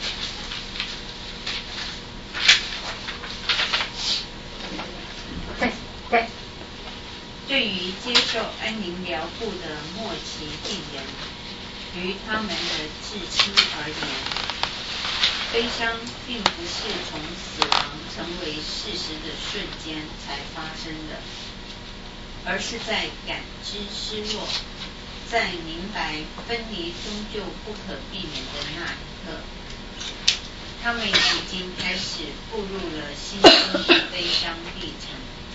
对对。 对于接受安宁疗护的末期病人，于他们的至亲而言，悲伤并不是从死亡成为事实的瞬间才发生的，而是在感知失落，在明白分离终究不可避免的那一刻，他们已经开始步入了新生的悲伤历程。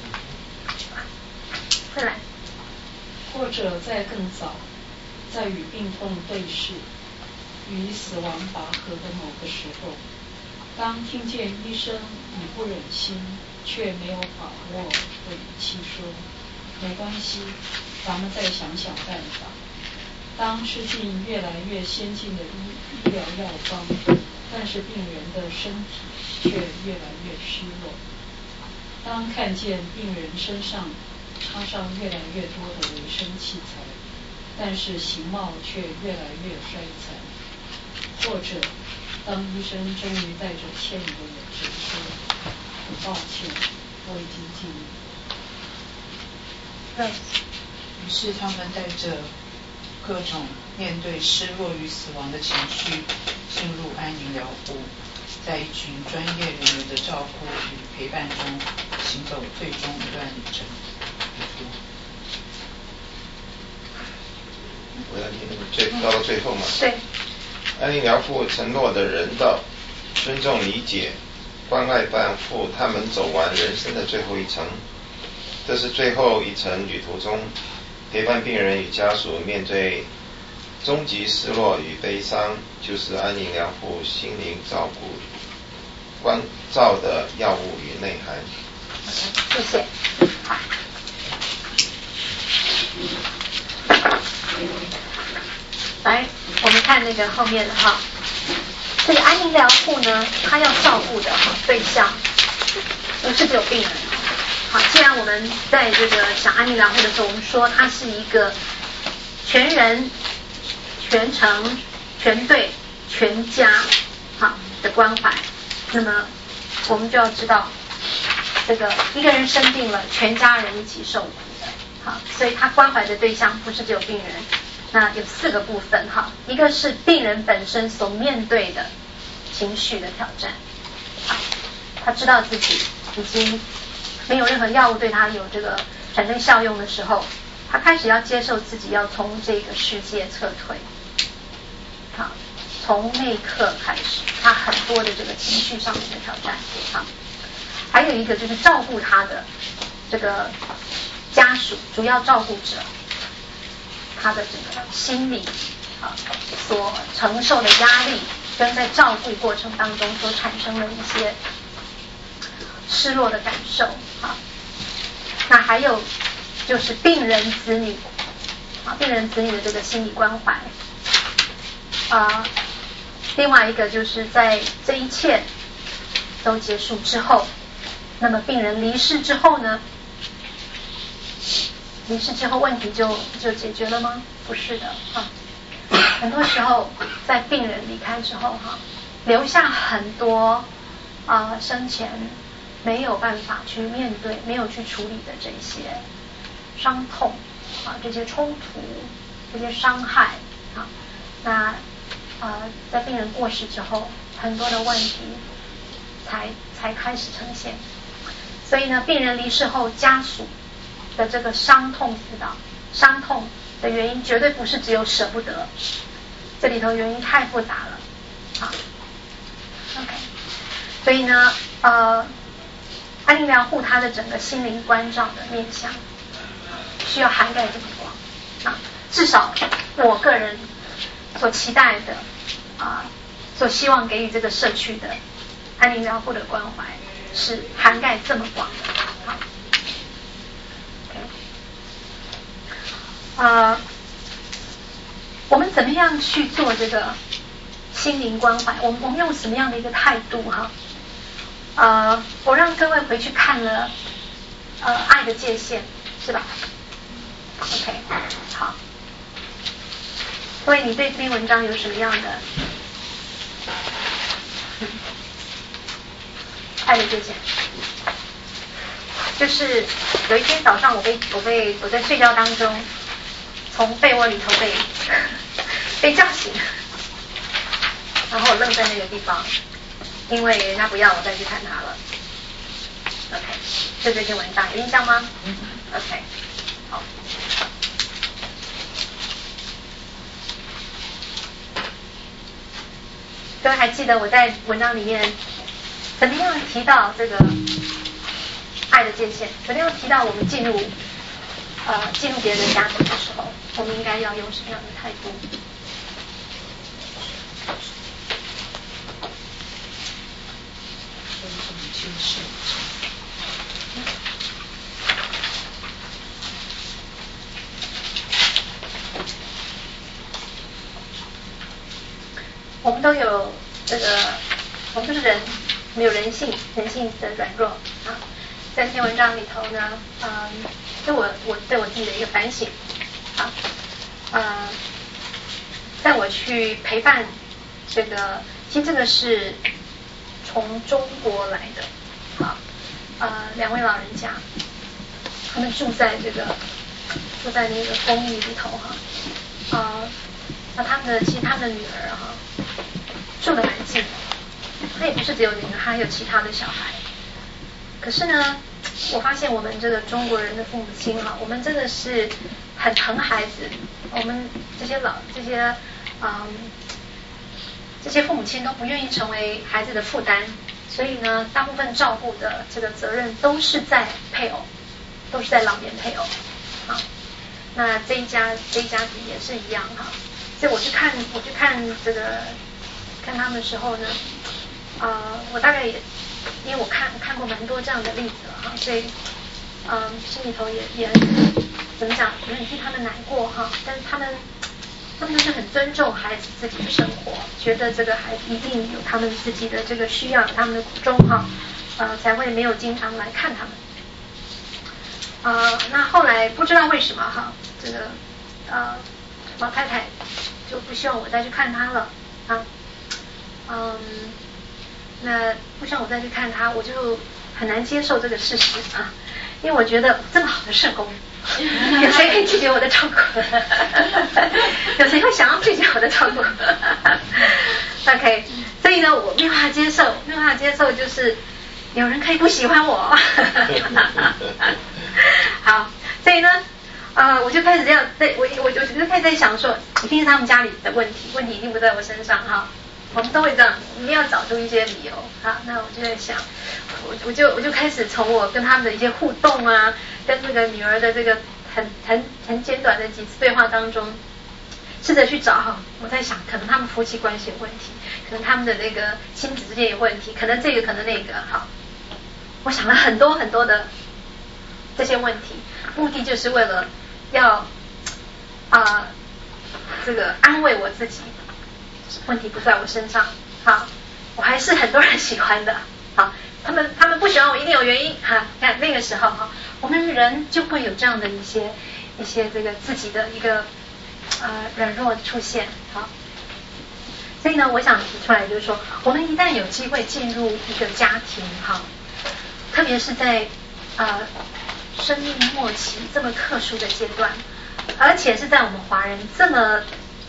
再来， 或者在更早，在与病痛对视，与死亡拔河的某个时候，当听见医生已不忍心却没有把握的语气说没关系，咱们再想想办法，当吃进越来越先进的医医疗药方，但是病人的身体却越来越虚弱，当看见病人身上插上越来越多的维生器材，但是形貌却越来越衰残，或者当医生终于带着歉意的眼神说很抱歉，我已经尽力。 对。 于是他们带着各种面对失落与死亡的情绪进入安宁疗护，在一群专业人员的照顾与陪伴中行走最终一段旅程。 我要念那个最到了最后嘛。 对。 安宁疗护承诺的人道，尊重理解，关爱伴负他们走完人生的最后一程。这是最后一程旅途中，陪伴病人与家属面对终极失落与悲伤，就是安宁疗护心灵照顾关照的药物与内涵。 谢谢。好。来，我们看那个后面的哈，这个安宁疗护呢，它要照顾的哈对象不是只有病人。好，既然我们在这个想安宁疗护的时候，我们说它是一个全人、全程、全队、全家好的关怀，那么我们就要知道，这个一个人生病了，全家人一起受苦的。好，所以他关怀的对象不是只有病人。那有四个部分哈，一个是病人本身所面对的情绪的挑战，好，他知道自己已经没有任何药物对他有这个产生效用的时候，他开始要接受自己要从这个世界撤退，好，从那一刻开始，他很多的这个情绪上面的挑战，好，还有一个就是照顾他的这个家属，主要照顾者。他的这个心理啊所承受的压力，跟在照顾过程当中所产生的一些失落的感受啊。那还有就是病人子女啊，病人子女的这个心理关怀啊。另外一个就是在这一切都结束之后，那么病人离世之后呢？离世之后问题就就解决了吗？不是的哈，很多时候在病人离开之后哈，留下很多啊、呃、生前没有办法去面对、没有去处理的这些伤痛啊，这些冲突、这些伤害啊。那呃，在病人过世之后，很多的问题才才开始呈现。所以呢，病人离世后，家属的这个伤痛辅导，伤痛的原因绝对不是只有舍不得，这里头原因太复杂了。好 ，OK， 所以呢，呃，安宁疗护它的整个心灵关照的面向，需要涵盖这么广啊，至少我个人所期待的啊，所希望给予这个社区的安宁疗护的关怀是涵盖这么广的。好 ，OK， 呃，我们怎么样去做这个心灵关怀？我们我们用什么样的一个态度哈？呃，我让各位回去看了呃《爱的界限》，是吧 ？OK， 好。所以你对这篇文章有什么样的嗯爱的界限？就是有一天早上我被我被我在睡觉当中从被窝里头被被叫醒，然后我愣在那个地方，因为人家不要我再去看他了。OK， 就这篇文章有印象吗？嗯 OK， 好。各位还记得我在文章里面怎么样提到这个爱的界限？怎么样提到我们进入呃进入别人的家庭的时候，我们应该要用什么样的态度？我们都有这个，我们都是人，没有人性，人性的软弱啊。在这篇文章里头呢，嗯，对我我对我自己的一个反省啊，呃，在我去陪伴这个，其实这个是从中国来的啊，呃，两位老人家，他们住在这个住在那个公寓里头哈，啊，那他们的其实他们的女儿哈。住得蛮近的，他也不是只有女儿，还有其他的小孩。可是呢，我发现我们这个中国人的父母亲哈，我们真的是很疼孩子，我们这些老这些嗯这些父母亲都不愿意成为孩子的负担，所以呢，大部分照顾的这个责任都是在配偶，都是在老年配偶。好，那这一家这一家子也是一样哈。所以我去看我去看这个。看他们的时候呢，呃，我大概也，因为我看看过蛮多这样的例子了哈，所以，嗯、呃，心里头也也怎么讲，也很替他们难过哈。但是他们，他们就是很尊重孩子自己的生活，觉得这个孩子一定有他们自己的这个需要，他们的苦衷哈，呃，才会没有经常来看他们。呃，那后来不知道为什么哈，这个呃老太太就不希望我再去看她了啊。嗯，那不希望我再去看他，我就很难接受这个事实啊，因为我觉得这么好的社工，有谁可以拒绝我的照顾？有谁会想要拒绝我的照顾？OK， 所以呢，我没有办法接受，没有办法接受，就是有人可以不喜欢我。好，所以呢，呃，我就开始这样，对我我我就开始在想说，一定是他们家里的问题，问题一定不在我身上哈。我们都会这样，一定要找出一些理由。好，那我就在想，我我就我就开始从我跟他们的一些互动啊，跟这个女儿的这个很很很简短的几次对话当中，试着去找哈。我在想，可能他们夫妻关系有问题，可能他们的那个亲子之间有问题，可能这个可能那个。好，我想了很多很多的这些问题，目的就是为了要啊、呃、这个安慰我自己。问题不在我身上，好，我还是很多人喜欢的，好，他们他们不喜欢我一定有原因，哈，看那个时候哈，我们人就会有这样的一些一些这个自己的一个呃软弱出现，好，所以呢，我想提出来就是说，我们一旦有机会进入一个家庭，哈，特别是在呃生命末期这么特殊的阶段，而且是在我们华人这么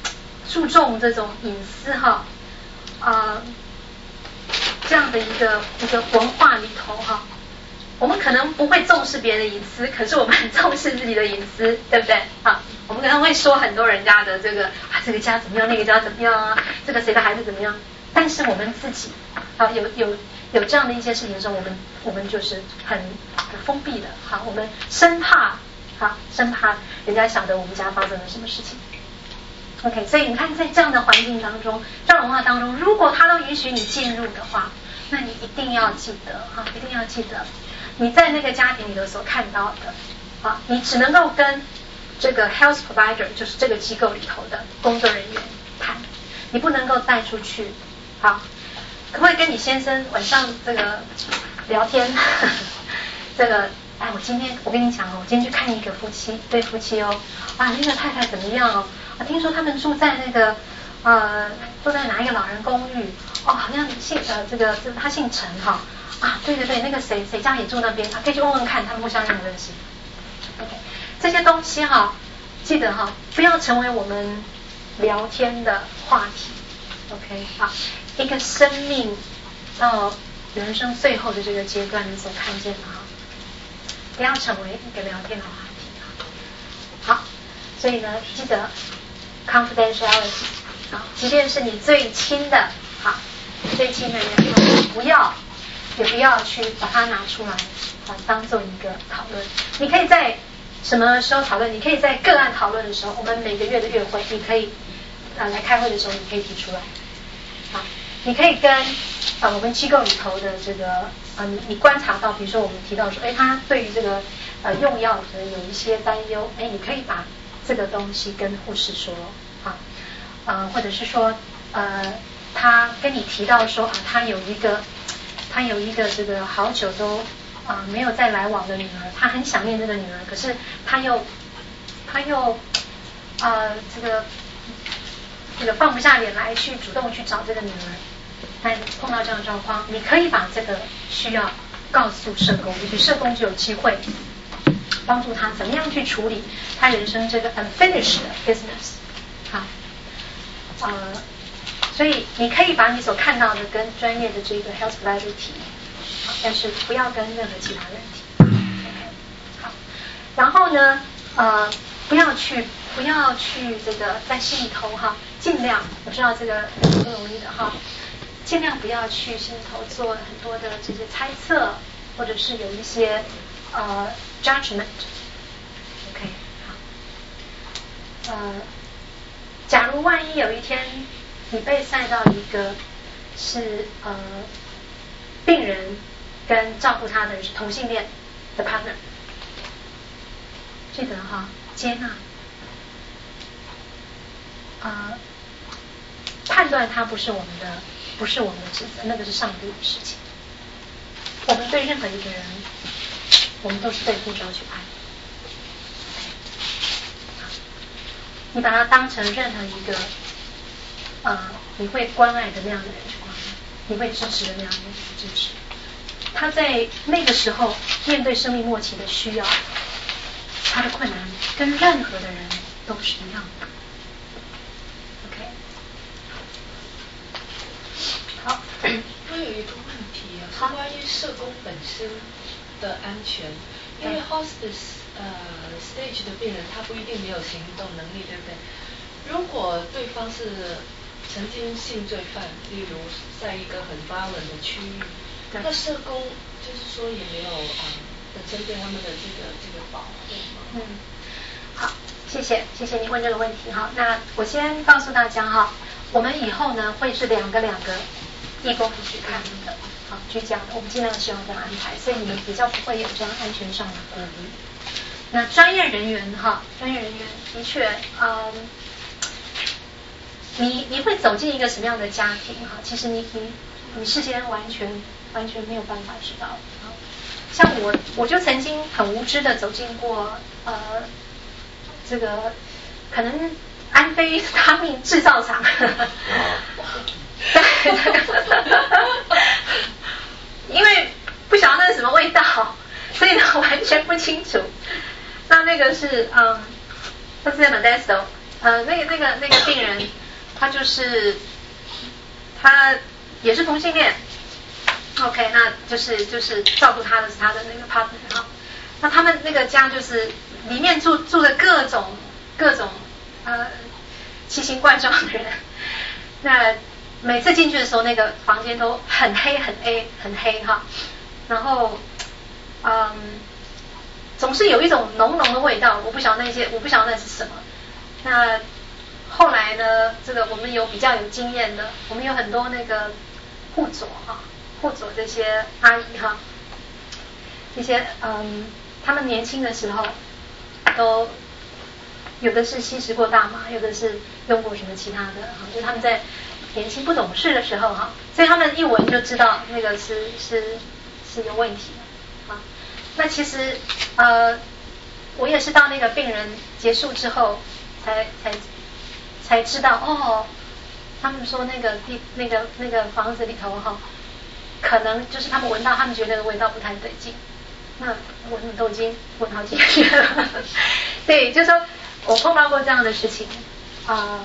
注重这种隐私哈，呃，这样的一个一个文化里头哈，我们可能不会重视别人的隐私，可是我们很重视自己的隐私，对不对？好，我们可能会说很多人家的这个啊，这个家怎么样，那个家怎么样啊，这个谁的孩子怎么样，但是我们自己啊，有有有这样的一些事情的时候，我们我们就是很很封闭的，好，我们生怕好生怕人家晓得我们家发生了什么事情。OK， 所以你看，在这样的环境当中，这样的文化当中，如果他都允许你进入的话，那你一定要记得哈，一定要记得，你在那个家庭里头所看到的，啊，你只能够跟这个 health provider， 就是这个机构里头的工作人员谈，你不能够带出去，好，可不可以跟你先生晚上这个聊天？这个，哎，我今天我跟你讲哦，我今天去看一个夫妻，对夫妻哦，啊，那个太太怎么样哦？我听说他们住在那个呃住在哪一个老人公寓哦，好像姓呃这个这他姓陈哈啊，对对对，那个谁谁家也住那边，啊，可以去问问看，他们互相认不认识。OK， 这些东西哈，记得哈，不要成为我们聊天的话题。OK， 好，一个生命到人生最后的这个阶段，你所看见的哈，不要成为一个聊天的话题。好，所以呢，记得。confidentiality， 好，即便是你最亲的，好，最亲的人，不要，也不要去把它拿出来，啊，当做一个讨论。你可以在什么时候讨论？你可以在个案讨论的时候，我们每个月的月会，你可以啊来开会的时候，你可以提出来，好，你可以跟啊我们机构里头的这个啊你你观察到，比如说我们提到说，哎，他对于这个呃用药的有一些担忧，哎，你可以把这个东西跟护士说，啊，呃，或者是说，呃，他跟你提到说啊，他有一个，他有一个这个好久都啊、呃、没有再来往的女儿，他很想念这个女儿，可是他又他又呃这个这个放不下脸来去主动去找这个女儿，但碰到这样的状况，你可以把这个需要告诉社工，也许社工就有机会帮助他怎么样去处理他人生这个 unfinished business， 好，呃，所以你可以把你所看到的跟专业的这个 health provider 提，好，但是不要跟任何其他人提。好，然后呢，呃，不要去不要去这个在心里头哈，尽量我知道这个很不容易的哈，尽量不要去心里头做很多的这些猜测，或者是有一些呃 judgment。OK， 好，呃，假如万一有一天你被塞到一个是呃病人跟照顾他的人是同性恋的 partner， 记得哈，接纳，呃，判断他不是我们的，不是我们的职责，那个是上帝的事情。我们对任何一个人，我们都是被呼召去爱。你把他当成任何一个呃你会关爱的那样的人去关爱，你会支持的那样的人去支持。他在那个时候面对生命末期的需要，他的困难跟任何的人都是一样的。OK， 好， 我有一个问题啊，是关于社工本身的安全，因为 hospice 呃 stage 的病人他不一定没有行动能力，对不对？如果对方是曾经性罪犯，例如在一个很 violent 的区域，那社工就是说也没有呃本身对他们的这个这个保护吗？ 嗯，好，谢谢谢谢您问这个问题哈。那我先告诉大家哈，我们以后呢会是两个两个义工一起看的，好，居家的，我们尽量希望这样安排，所以你们比较不会有这样安全上的顾虑。那专业人员哈，专业人员的确，嗯，你你会走进一个什么样的家庭哈？其实你你你事先完全完全没有办法知道。像我我就曾经很无知的走进过呃这个可能安非他命制造厂，因为不晓得那是什么味道，所以呢完全不清楚。那那个是嗯，他是在 Modesto， 呃，那个那个那个病人他就是他也是同性恋 ，OK， 那就是就是照顾他的是他的那个 partner 哈。那他们那个家就是里面住住的各种各种呃奇形怪状的人，那每次进去的时候，那个房间都很黑很黑很黑哈，然后嗯，总是有一种浓浓的味道，我不晓得那些我不晓得那是什么。那后来呢，这个我们有比较有经验的，我们有很多那个护佐哈，护佐这些阿姨哈，一些嗯，他们年轻的时候都有的是吸食过大麻，有的是用过什么其他的哈，就他们在年轻不懂事的时候哈，所以他们一闻就知道那个是是是有问题的啊。那其实呃，我也是到那个病人结束之后才才才知道哦，他们说那个地那个那个房子里头哈，可能就是他们闻到，他们觉得那个味道不太对劲。那我们都已经闻好几个月了，对，就是说我碰到过这样的事情啊。呃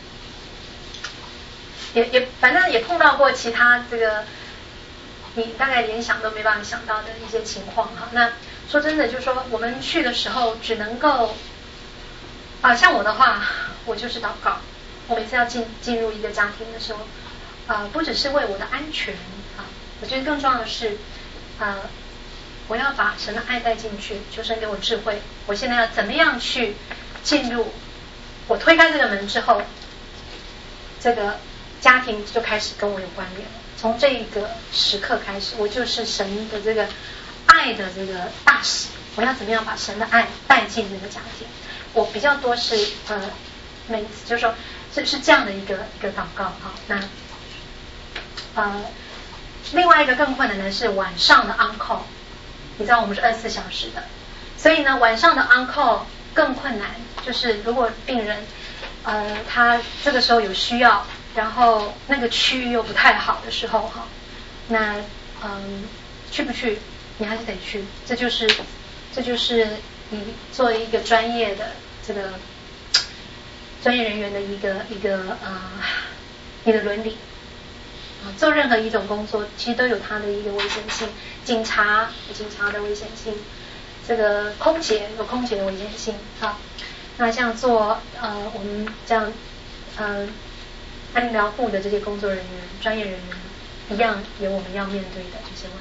也也反正也碰到过其他这个你大概连想都没办法想到的一些情况哈。那说真的，就是说我们去的时候只能够啊，像我的话，我就是祷告。我每次要进进入一个家庭的时候，啊，不只是为我的安全啊，我觉得更重要的是啊，我要把神的爱带进去，求神给我智慧。我现在要怎么样去进入？我推开这个门之后，这个家庭就开始跟我有关联了。从这个时刻开始，我就是神的这个爱的这个大使。我要怎么样把神的爱带进这个家庭？我比较多是呃，每次就是说是是这样的一个一个祷告哈。那呃，另外一个更困难的是晚上的 on call。你知道我们是二十四小时的，所以呢晚上的 on call 更困难。就是如果病人呃他这个时候有需要，然后那个区域又不太好的时候哈，那嗯去不去你还是得去，这就是这就是你作为一个专业的这个专业人员的一个一个呃你的伦理啊，做任何一种工作其实都有它的一个危险性。警察有警察的危险性，这个空姐有空姐的危险性啊。那像做呃我们这样呃安宁疗护的这些工作人员、专业人员一样有我们要面对的这些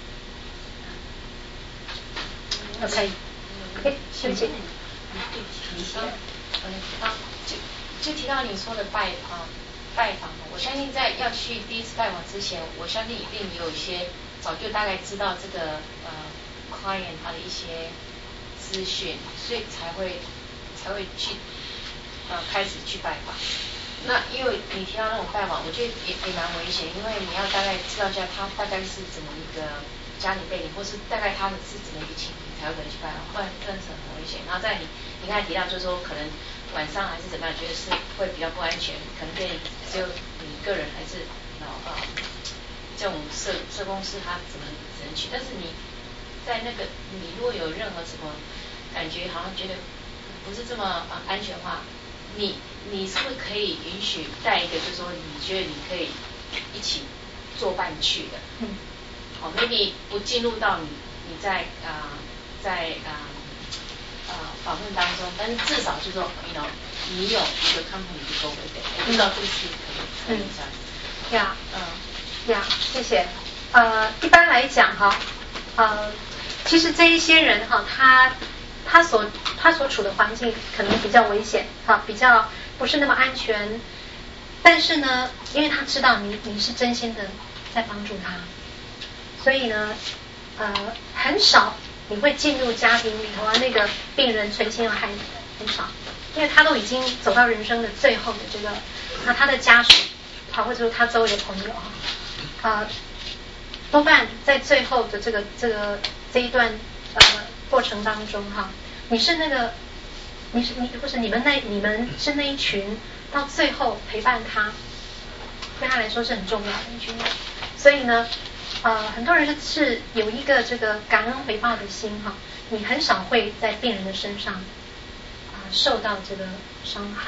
问题。OK， 哎，谢谢。 你说，嗯，啊，就就提到你说的拜啊拜访，我相信在要去第一次拜访之前，我相信一定有一些早就大概知道这个呃 client 他的一些资讯，所以才会才会去呃开始去拜访。那因为你提到那种拜访，我觉得也也蛮危险，因为你要大概知道一下他大概是怎么一个家庭背景，或是大概他是怎么一个情形才会可能去拜访，不然真的是很危险。然后在你你刚才提到就是说可能晚上还是怎么样，觉得是会比较不安全，可能对只有你个人还是呃这种社社工师他怎么只能去，但是你在那个你如果有任何什么感觉好像觉得不是这么呃安全化，你你是不是可以允许带一个就是说你觉得你可以一起作伴去的？嗯。好 ，maybe 不进入到你你在啊、呃、在啊呃访问当中，但是至少就是说 you know 你有一个 company to go with it，我不知道这个是可以可以这样子。 呀，嗯，呀，谢谢。呃，一般来讲哈，呃，其实这一些人哈，他他所他所处的环境可能比较危险哈，比较不是那么安全。但是呢，因为他知道你你是真心的在帮助他，所以呢，呃，很少你会进入家庭里头啊，那个病人存心要害你的很少，因为他都已经走到人生的最后的这个，那他的家属啊，或者说他周围的朋友啊，呃，多半在最后的这个这个这一段呃过程当中哈，你是那个你是你或是你们那你们是那一群到最后陪伴他，对他来说是很重要的一群人，所以呢，呃，很多人是是有一个这个感恩回报的心哈，你很少会在病人的身上啊、呃、受到这个伤害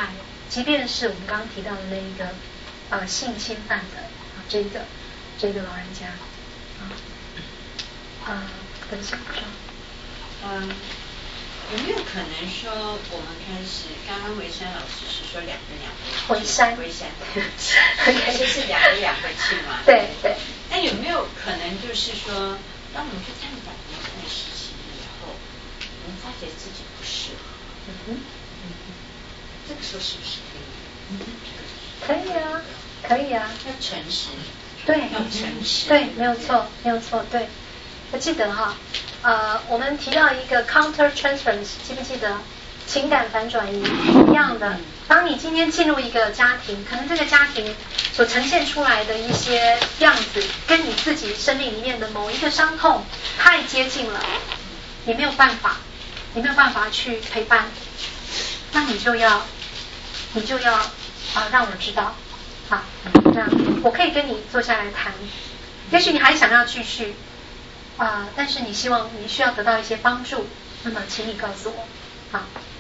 即便是我们刚刚提到的那一个呃性侵犯的啊这个这个老人家啊呃分享说， 嗯，有没有可能说我们开始刚刚维山老师是说两个两个回山回山，就是两个两个去嘛？ 对对。 那有没有可能就是说，当我们去探讨那段时期以后，我们发觉自己不适合， 嗯哼，嗯哼， 这个时候是不是可以？ 嗯哼，可以啊，可以啊。 要诚实。 对， 要诚实。对， 没有错，没有错，对。我记得哈，呃，我们提到一个 counter transference， 记不记得？情感反转移一样的。当你今天进入一个家庭，可能这个家庭所呈现出来的一些样子，跟你自己生命里面的某一个伤痛太接近了，你没有办法，你没有办法去陪伴，那你就要，你就要啊、呃、让我知道，好，那我可以跟你坐下来谈，也许你还想要继续。啊、呃，但是你希望你需要得到一些帮助，那么请你告诉我，好。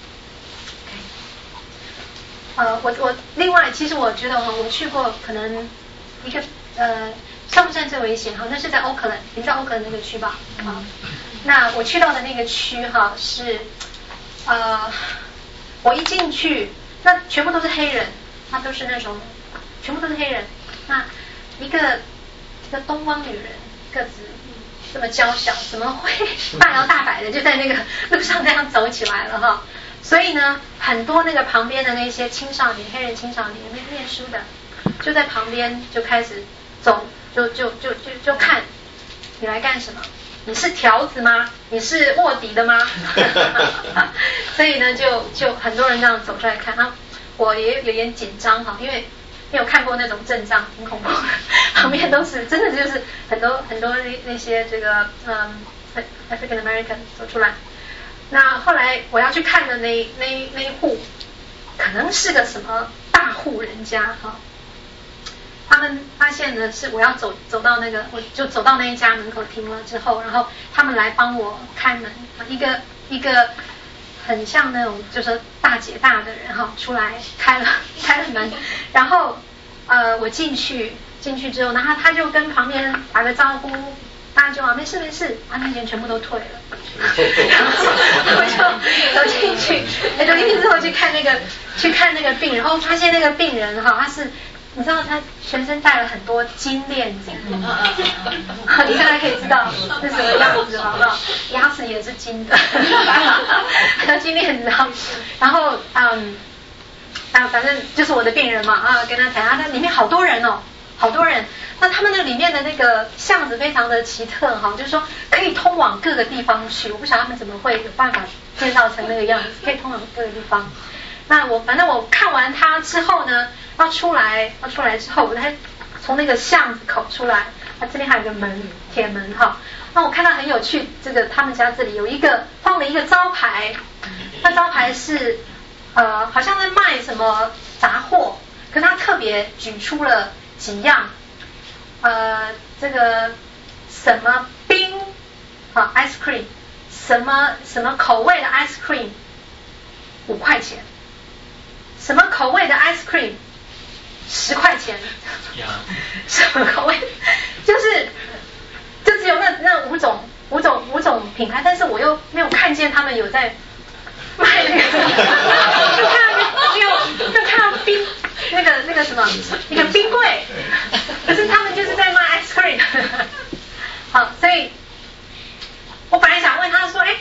呃，我我另外，其实我觉得哈，我去过可能一个呃，算不算最危险哈？那是在欧克兰，你知道欧克兰那个区吧？啊，那我去到的那个区哈是呃，我一进去，那全部都是黑人，那都是那种全部都是黑人，那一个一个东方女人个子这么娇小，怎么会大摇大摆的就在那个路上这样走起来了哈？所以呢，很多那个旁边的那些青少年，黑人青少年念念书的，就在旁边就开始走，就就就就就看你来干什么？你是条子吗？你是卧底的吗？所以呢，就就很多人这样走出来看啊，我也有点紧张哈，因为没有看过那种阵仗，很恐怖，旁边都是真的就是很多很多那那些这个嗯 African American 走出来。那后来我要去看的那那那一户，可能是个什么大户人家哈。他们发现呢是我要走走到那个，我就走到那一家门口停了之后，然后他们来帮我开门，一个一个很像那种就是大姐大的人哈出来开了开了门，然后呃我进去进去之后，然后他就跟旁边打个招呼。大家就啊没事没事，他那钱全部都退了，然后我就走进去，走进去之后去看那个去看那个病人，哦，发现那个病人哈，他是你知道他全身带了很多金链子，嗯嗯、你大概可以知道是什么样子，好不好？牙齿也是金的，很多金链子，然后嗯啊反正就是我的病人嘛啊，跟他谈啊，那里面好多人哦。好多人，那他们那里面的那个巷子非常的奇特哈，就是说可以通往各个地方去，我不晓得他们怎么会有办法建造成那个样子，可以通往各个地方。那我反正我看完他之后呢，要出来，要出来之后，我才从那个巷子口出来，他这边还有个门，铁门哈。那我看到很有趣，这个他们家这里有一个放了一个招牌，那招牌是呃好像在卖什么杂货，可是他特别举出了。几样，呃，这个什么冰啊 ice cream， 什么什么口味的 ice cream， 五块钱，什么口味的 ice cream， 十块钱，什么口味，就是就只有那那五种五种五种品牌，但是我又没有看见他们有在卖那个，就看到就就看到冰。那个那个什么，一个冰柜，可是他们就是在卖 ice cream。好，所以我本来想问他说，哎，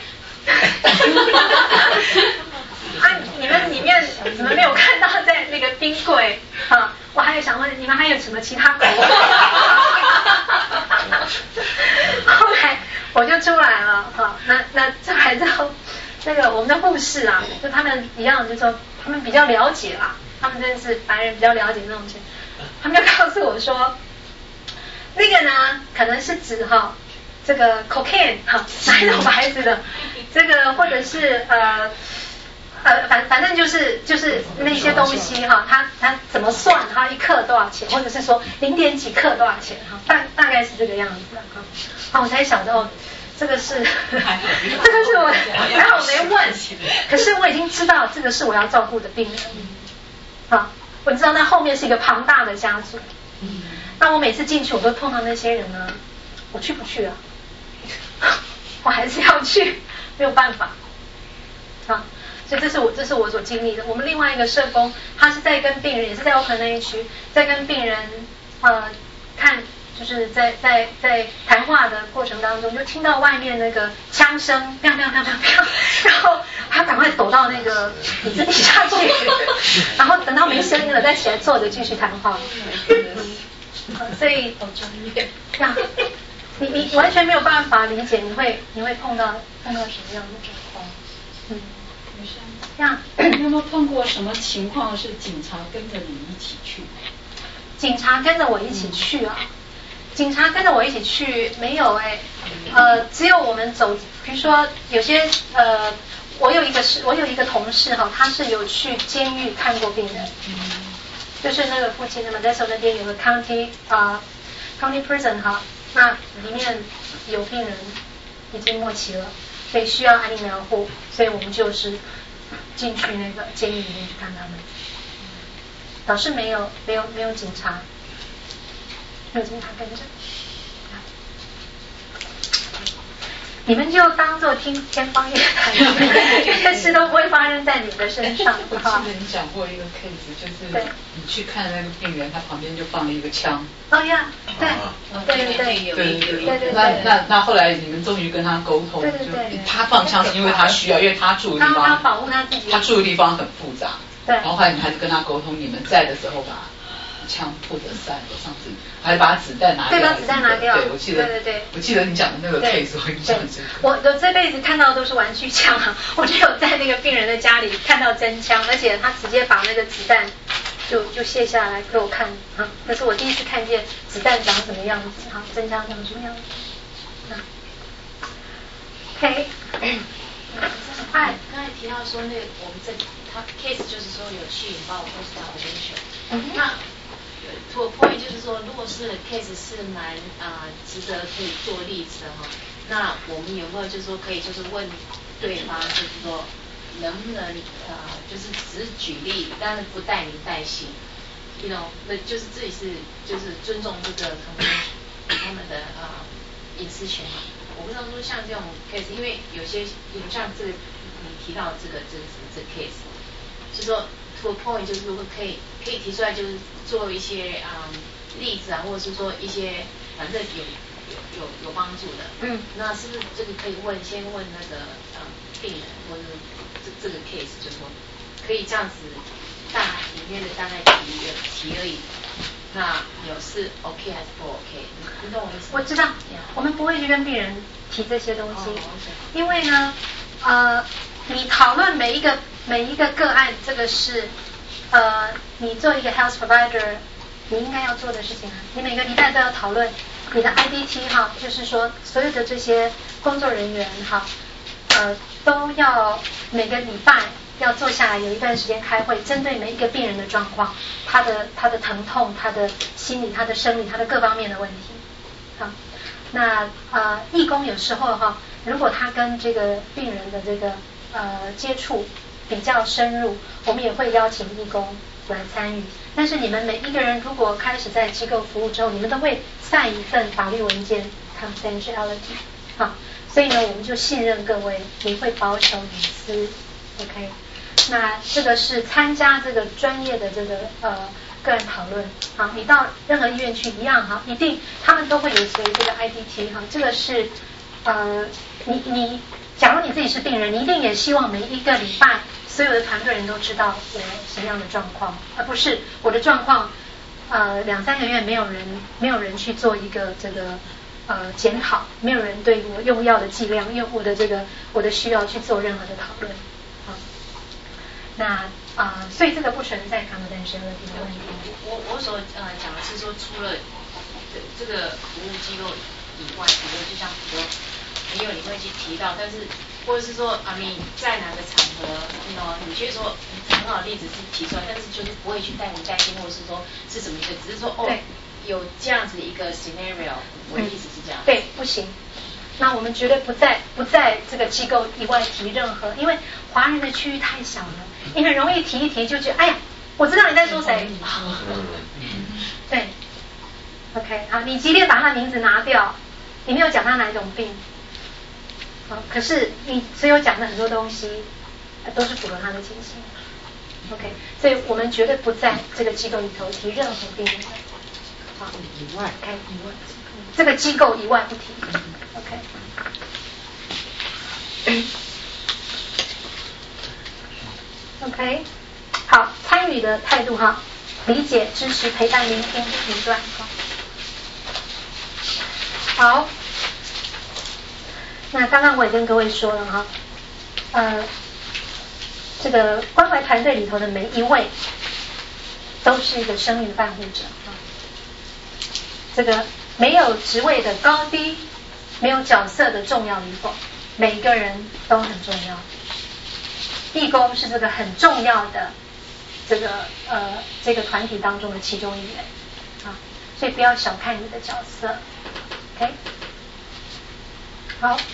啊，你们里面怎么没有看到在那个冰柜？啊，我还有想问你们还有什么其他口味？后来我就出来了，哈，那那出来之后，那个我们的护士啊，就他们一样，就说他们比较了解啦。他们真的是白人比较了解那种情，他们就告诉我说，那个呢可能是指哈这个 cocaine 哈哪一种牌子的，这个或者是呃呃反反正就是就是那些东西哈，它它怎么算它一克多少钱，或者是说零点几克多少钱哈，大大概是这个样子的哈。啊，我才想到这个是这个是我还好没问，可是我已经知道这个是我要照顾的病人。 啊，我知道那后面是一个庞大的家族。嗯，那我每次进去，我都碰到那些人呢，我去不去啊？我还是要去，没有办法。啊，所以这是我这是我所经历的。我们另外一个社工，他是在跟病人，也是在 Oakland 那一区，在跟病人呃看。就是在在在谈话的过程当中，就听到外面那个枪声，砰砰砰砰砰，然后他赶快躲到那个椅子底下去，然后等到没声音了，再起来坐着继续谈话。所以好专业呀，你你完全没有办法理解，你会你会碰到碰到什么样的状况？嗯， 没事。 呀， 你有没有碰过什么情况是警察跟着你一起去？ 警察跟着我一起去啊？嗯警察跟着我一起去没有哎、欸，呃，只有我们走，比如说有些呃，我有一个是，我有一个同事哈，他是有去监狱看过病人，就是那个附近的嘛，在手那边有个 county 啊、呃、county prison 哈，那里面有病人已经末期了，所以需要安宁疗护，所以我们就是进去那个监狱里面去看他们，倒是没有没有没有警察。有警察跟着，你们就当做听天方夜谭，这些事都不会发生在你的身上。 我记得你讲过一个 case， 就是你去看那个病人，他旁边就放了一个枪。 哦呀，对，对对对， 对对对。那那那后来你们终于跟他沟通， 对对对， 他放枪是因为他需要，因为他住的地方， 他保护他自己， 他住的地方很复杂。 对。 然后后来你还是跟他沟通，你们在的时候把枪破得散，上次还把子弹拿掉， 对，把子弹拿掉。 对，我记得， 对对对， 我记得你讲的那个 case， 我印象深刻。 我我这辈子看到的都是玩具枪啊，我只有在那个病人的家里看到真枪，而且他直接把那个子弹就就卸下来给我看啊，那是我第一次看见子弹长什么样子哈，真枪长什么样子。啊 OK， 哎，刚才提到说那个我们这他 case 就是说有去引爆 post validation，嗯，那 to a point 就是说，如果是 case 是蛮啊、呃、值得可以做例子的哈，那我们有没有就是说可以就是问对方就是说能不能呃就是只举例，但是不带名带姓， you know， 那就是自己是就是尊重这个他们他们的啊、呃、隐私权嘛。我不知道说像这种 case， 因为有些有像这个你提到这个这个这个 case， 就是说 to a point 就是如果可以可以提出来就是做一些啊、嗯、例子啊，或者是说一些反正有有有有帮助的，嗯，那是不是这个可以问先问那个呃病人或者这这个 case， 就是说可以这样子大里面的大概提一个提而已。那有是 OK 还是不 OK？ 你懂我意思吗？ 我知道，我们不会去跟病人提这些东西，因为呢，呃，你讨论每一个每一个个案，这个是呃，你做一个 health provider， 你应该要做的事情啊。你每个礼拜都要讨论你的 I D T 哈，就是说所有的这些工作人员哈，呃，都要每个礼拜要坐下来有一段时间开会，针对每一个病人的状况，他的他的疼痛，他的心理，他的生理，他的各方面的问题。好，那呃，义工有时候哈，如果他跟这个病人的这个呃接触比较深入，我们也会邀请义工来参与。但是你们每一个人如果开始在机构服务之后，你们都会晒一份法律文件 confidentiality， 好，所以呢，我们就信任各位，你会保守隐私 ，OK。那这个是参加这个专业的这个呃个人讨论，好，你到任何医院去一样哈，一定他们都会有随这个 I D T 哈，这个是呃你你假如你自己是病人，你一定也希望每一个礼拜所有的团队人都知道我什么样的状况，而不是我的状况呃两三个月没有人没有人去做一个这个呃检讨，没有人对我用药的剂量用我的这个我的需要去做任何的讨论。那啊、呃，所以这个不存在 confidentiality 的问题。 我我所呃讲的是说，除了这个服务机构以外，比如就像比如朋友你会去提到，但是或者是说啊，你在哪个场合，你know你觉得说很好的例子是提出来，但是就是不会去带名带姓，或者是说是什么一个，只是说哦有这样子一个 scenario， 我的意思是这样、嗯。 对，不行。那我们绝对不在不在这个机构以外提任何，因为华人的区域太小了，你很容易提一提就觉得，哎呀， 我知道你在说谁。对 ，OK， 好，你即便把他的名字拿掉，你没有讲他哪一种病，好，可是你所有讲的很多东西，都是符合他的情形。OK， 所以我们绝对不在这个机构里头提任何病人。好，以外，开以外，这个机构以外不提。OK。OK， 好，参与的态度哈，理解、支持、陪伴、聆听、评断哈。好，那刚刚我也跟各位说了哈，呃。这个关怀团队里头的每一位都是一个生命的伴护者啊。这个没有职位的高低，没有角色的重要与否，每个人都很重要。义工是这个很重要的这个呃这个团体当中的其中一员啊，所以不要小看你的角色。OK， 好。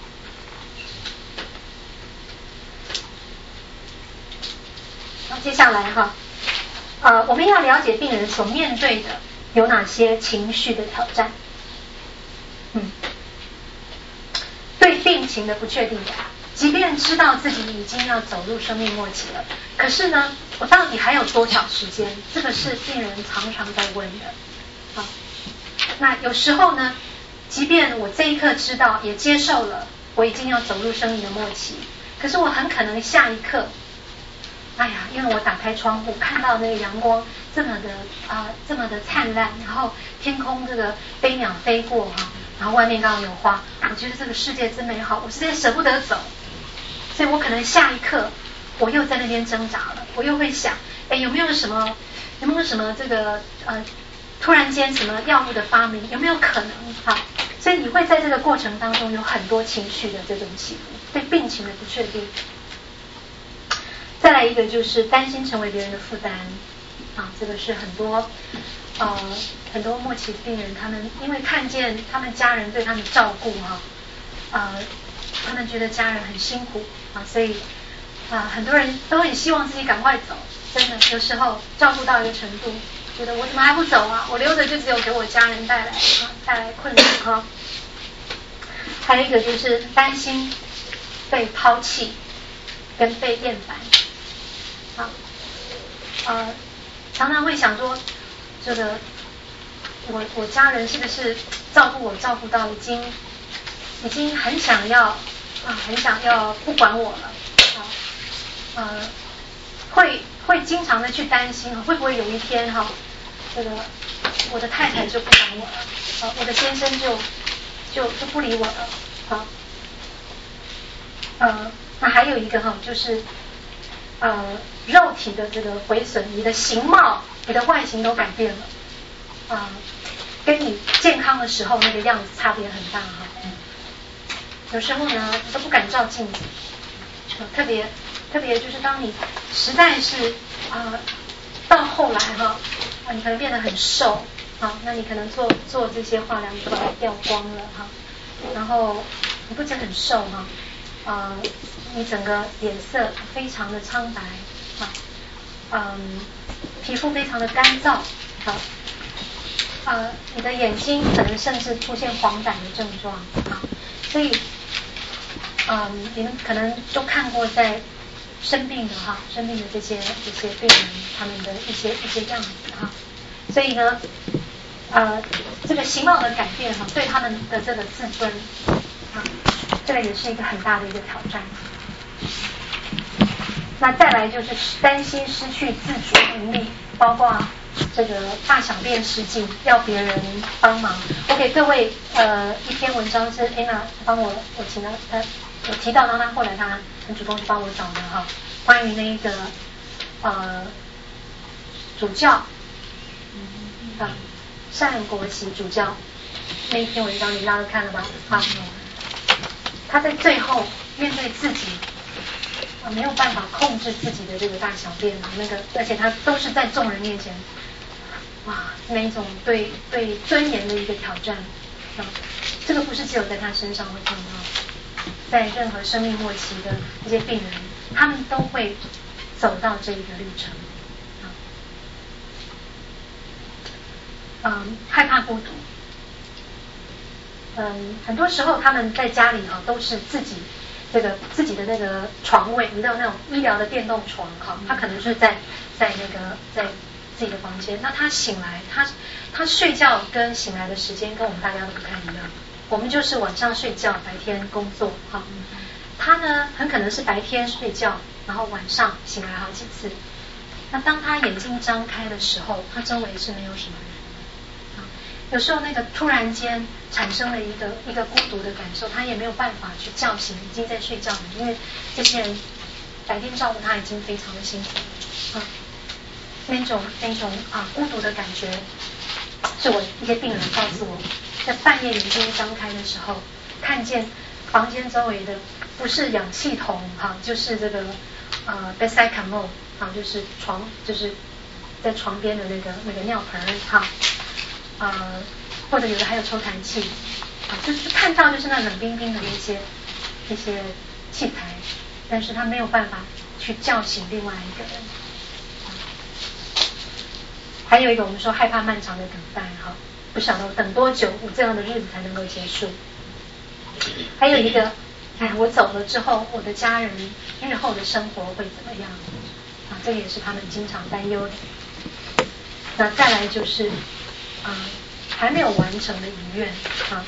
好，接下来哈，呃，我们要了解病人所面对的有哪些情绪的挑战，嗯，对病情的不确定感，即便知道自己已经要走入生命末期了，可是呢，我到底还有多少时间？这个是病人常常在问的。好，那有时候呢，即便我这一刻知道，也接受了，我已经要走入生命的末期，可是我很可能下一刻。哎呀，因为我打开窗户看到那个阳光这么的啊、呃，这么的灿烂，然后天空这个飞鸟飞过哈，然后外面刚好有花，我觉得这个世界真美好，我实在舍不得走，所以我可能下一刻我又在那边挣扎了，我又会想，哎，有没有什么有没有什么这个呃，突然间什么药物的发明，有没有可能哈？所以你会在这个过程当中有很多情绪的这种起伏，对病情的不确定。再来一个就是担心成为别人的负担啊，这个是很多呃很多末期病人，他们因为看见他们家人对他们照顾哈，呃，他们觉得家人很辛苦啊，所以啊很多人都很希望自己赶快走，真的有时候照顾到一个程度，觉得我怎么还不走啊？我留着就只有给我家人带来啊带来困难哈。还有一个就是担心被抛弃跟被厌烦。啊，呃，常常会想说，这个我我家人是不是照顾我照顾到已经已经很想要啊，很想要不管我了啊，呃，会会经常的去担心，会不会有一天哈，这个我的太太就不管我了，啊，我的先生就就就不理我了，好，呃，那还有一个哈，就是呃。肉体的这个毁损，你的形貌、你的外形都改变了，啊、呃，跟你健康的时候那个样子差别很大哈。嗯、有时候呢，都不敢照镜子，呃、特别特别就是当你实在是啊、呃，到后来哈，啊，你可能变得很瘦啊，那你可能做做这些化疗，你就把它掉光了哈，然后你不仅很瘦哈，啊、呃，你整个脸色非常的苍白。嗯，皮肤非常的干燥，好，呃，你的眼睛可能甚至出现黄疸的症状，啊，所以，嗯，你们可能都看过在生病的哈，生病的这些这些病人他们的一些一些样子哈，所以呢，呃，这个形貌的改变哈，对他们的这个自尊，啊，这个也是一个很大的一个挑战。那再来就是担心失去自主能力，包括这个大小便失禁，要别人帮忙。我给各位呃一篇文章是 Anna 帮我，我请了他，我提到到他后来他很主动去帮我找的哈，关于那个呃主教，啊单国璽主教那一篇文章，你大家都看了吧？好，他在最后面对自己。啊，没有办法控制自己的这个大小便啊，那个，而且他都是在众人面前，哇，那一种对对尊严的一个挑战啊，这个不是只有在他身上会碰到，在任何生命末期的这些病人，他们都会走到这一个历程啊。 嗯害怕孤独。嗯，很多时候他们在家里啊都是自己这个自己的那个床位，你知道那种医疗的电动床哈，他可能是在在那个在自己的房间。那他醒来，他他睡觉跟醒来的时间跟我们大家都不太一样。我们就是晚上睡觉，白天工作哈。他呢很可能是白天睡觉，然后晚上醒来好几次。那当他眼睛张开的时候，他周围是没有什么人。有时候那个突然间产生了一个一个孤独的感受，他也没有办法去叫醒已经在睡觉的，因为这些人白天照顾他已经非常的辛苦了啊。那种那种啊孤独的感觉，是我一些病人告诉我，在半夜眼睛张开的时候，看见房间周围的不是氧气筒哈、啊，就是这个呃 bedside commode 啊，就是床就是在床边的那个那个尿盆哈。啊呃，或者有的还有抽痰器，啊，就是看到就是那冷冰冰的一些一些器材，但是他没有办法去叫醒另外一个人。啊、还有一个我们说害怕漫长的等待哈，不晓得我等多久我这样的日子才能够结束。还有一个，哎，我走了之后，我的家人日后的生活会怎么样？啊，这个也是他们经常担忧的。那再来就是。啊、嗯，还没有完成的遗愿啊，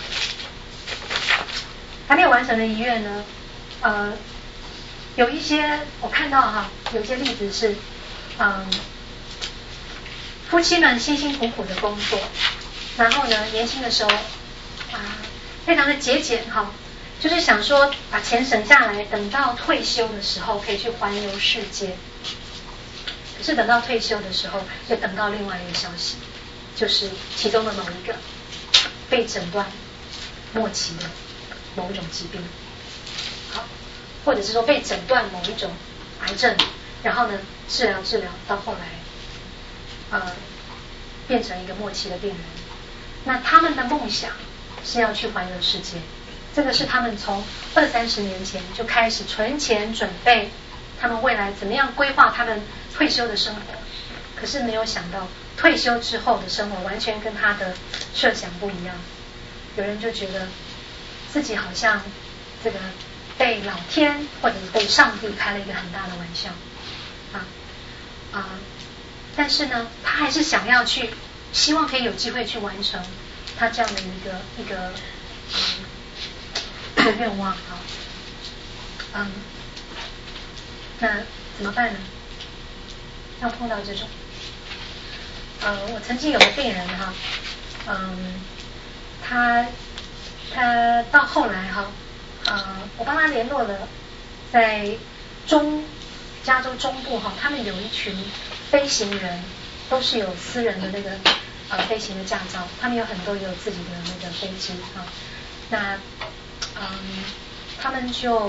还没有完成的遗愿呢，呃，有一些我看到哈，有一些例子是，嗯，夫妻们辛辛苦苦的工作，然后呢，年轻的时候啊，非常的节俭哈，就是想说把钱省下来，等到退休的时候可以去环游世界。可是等到退休的时候，又等到另外一个消息。就是其中的某一个被诊断末期的某一种疾病，好，或者是说被诊断某一种癌症，然后呢治疗治疗到后来，呃，变成一个末期的病人。那他们的梦想是要去环游世界，这个是他们从二三十年前就开始存钱准备，他们未来怎么样规划他们退休的生活。可是没有想到退休之后的生活完全跟他的设想不一样。有人就觉得自己好像这个被老天或者被上帝开了一个很大的玩笑啊啊！但是呢，他还是想要去，希望可以有机会去完成他这样的一个一个、嗯、一个愿望啊。嗯，那怎么办呢？要碰到这种。呃，我曾经有个病人哈，嗯，他他到后来哈，呃，我帮他联络了，在中加州中部哈，他们有一群飞行员，都是有私人的那个呃飞行的驾照，他们有很多也有自己的那个飞机哈，那嗯，他们就。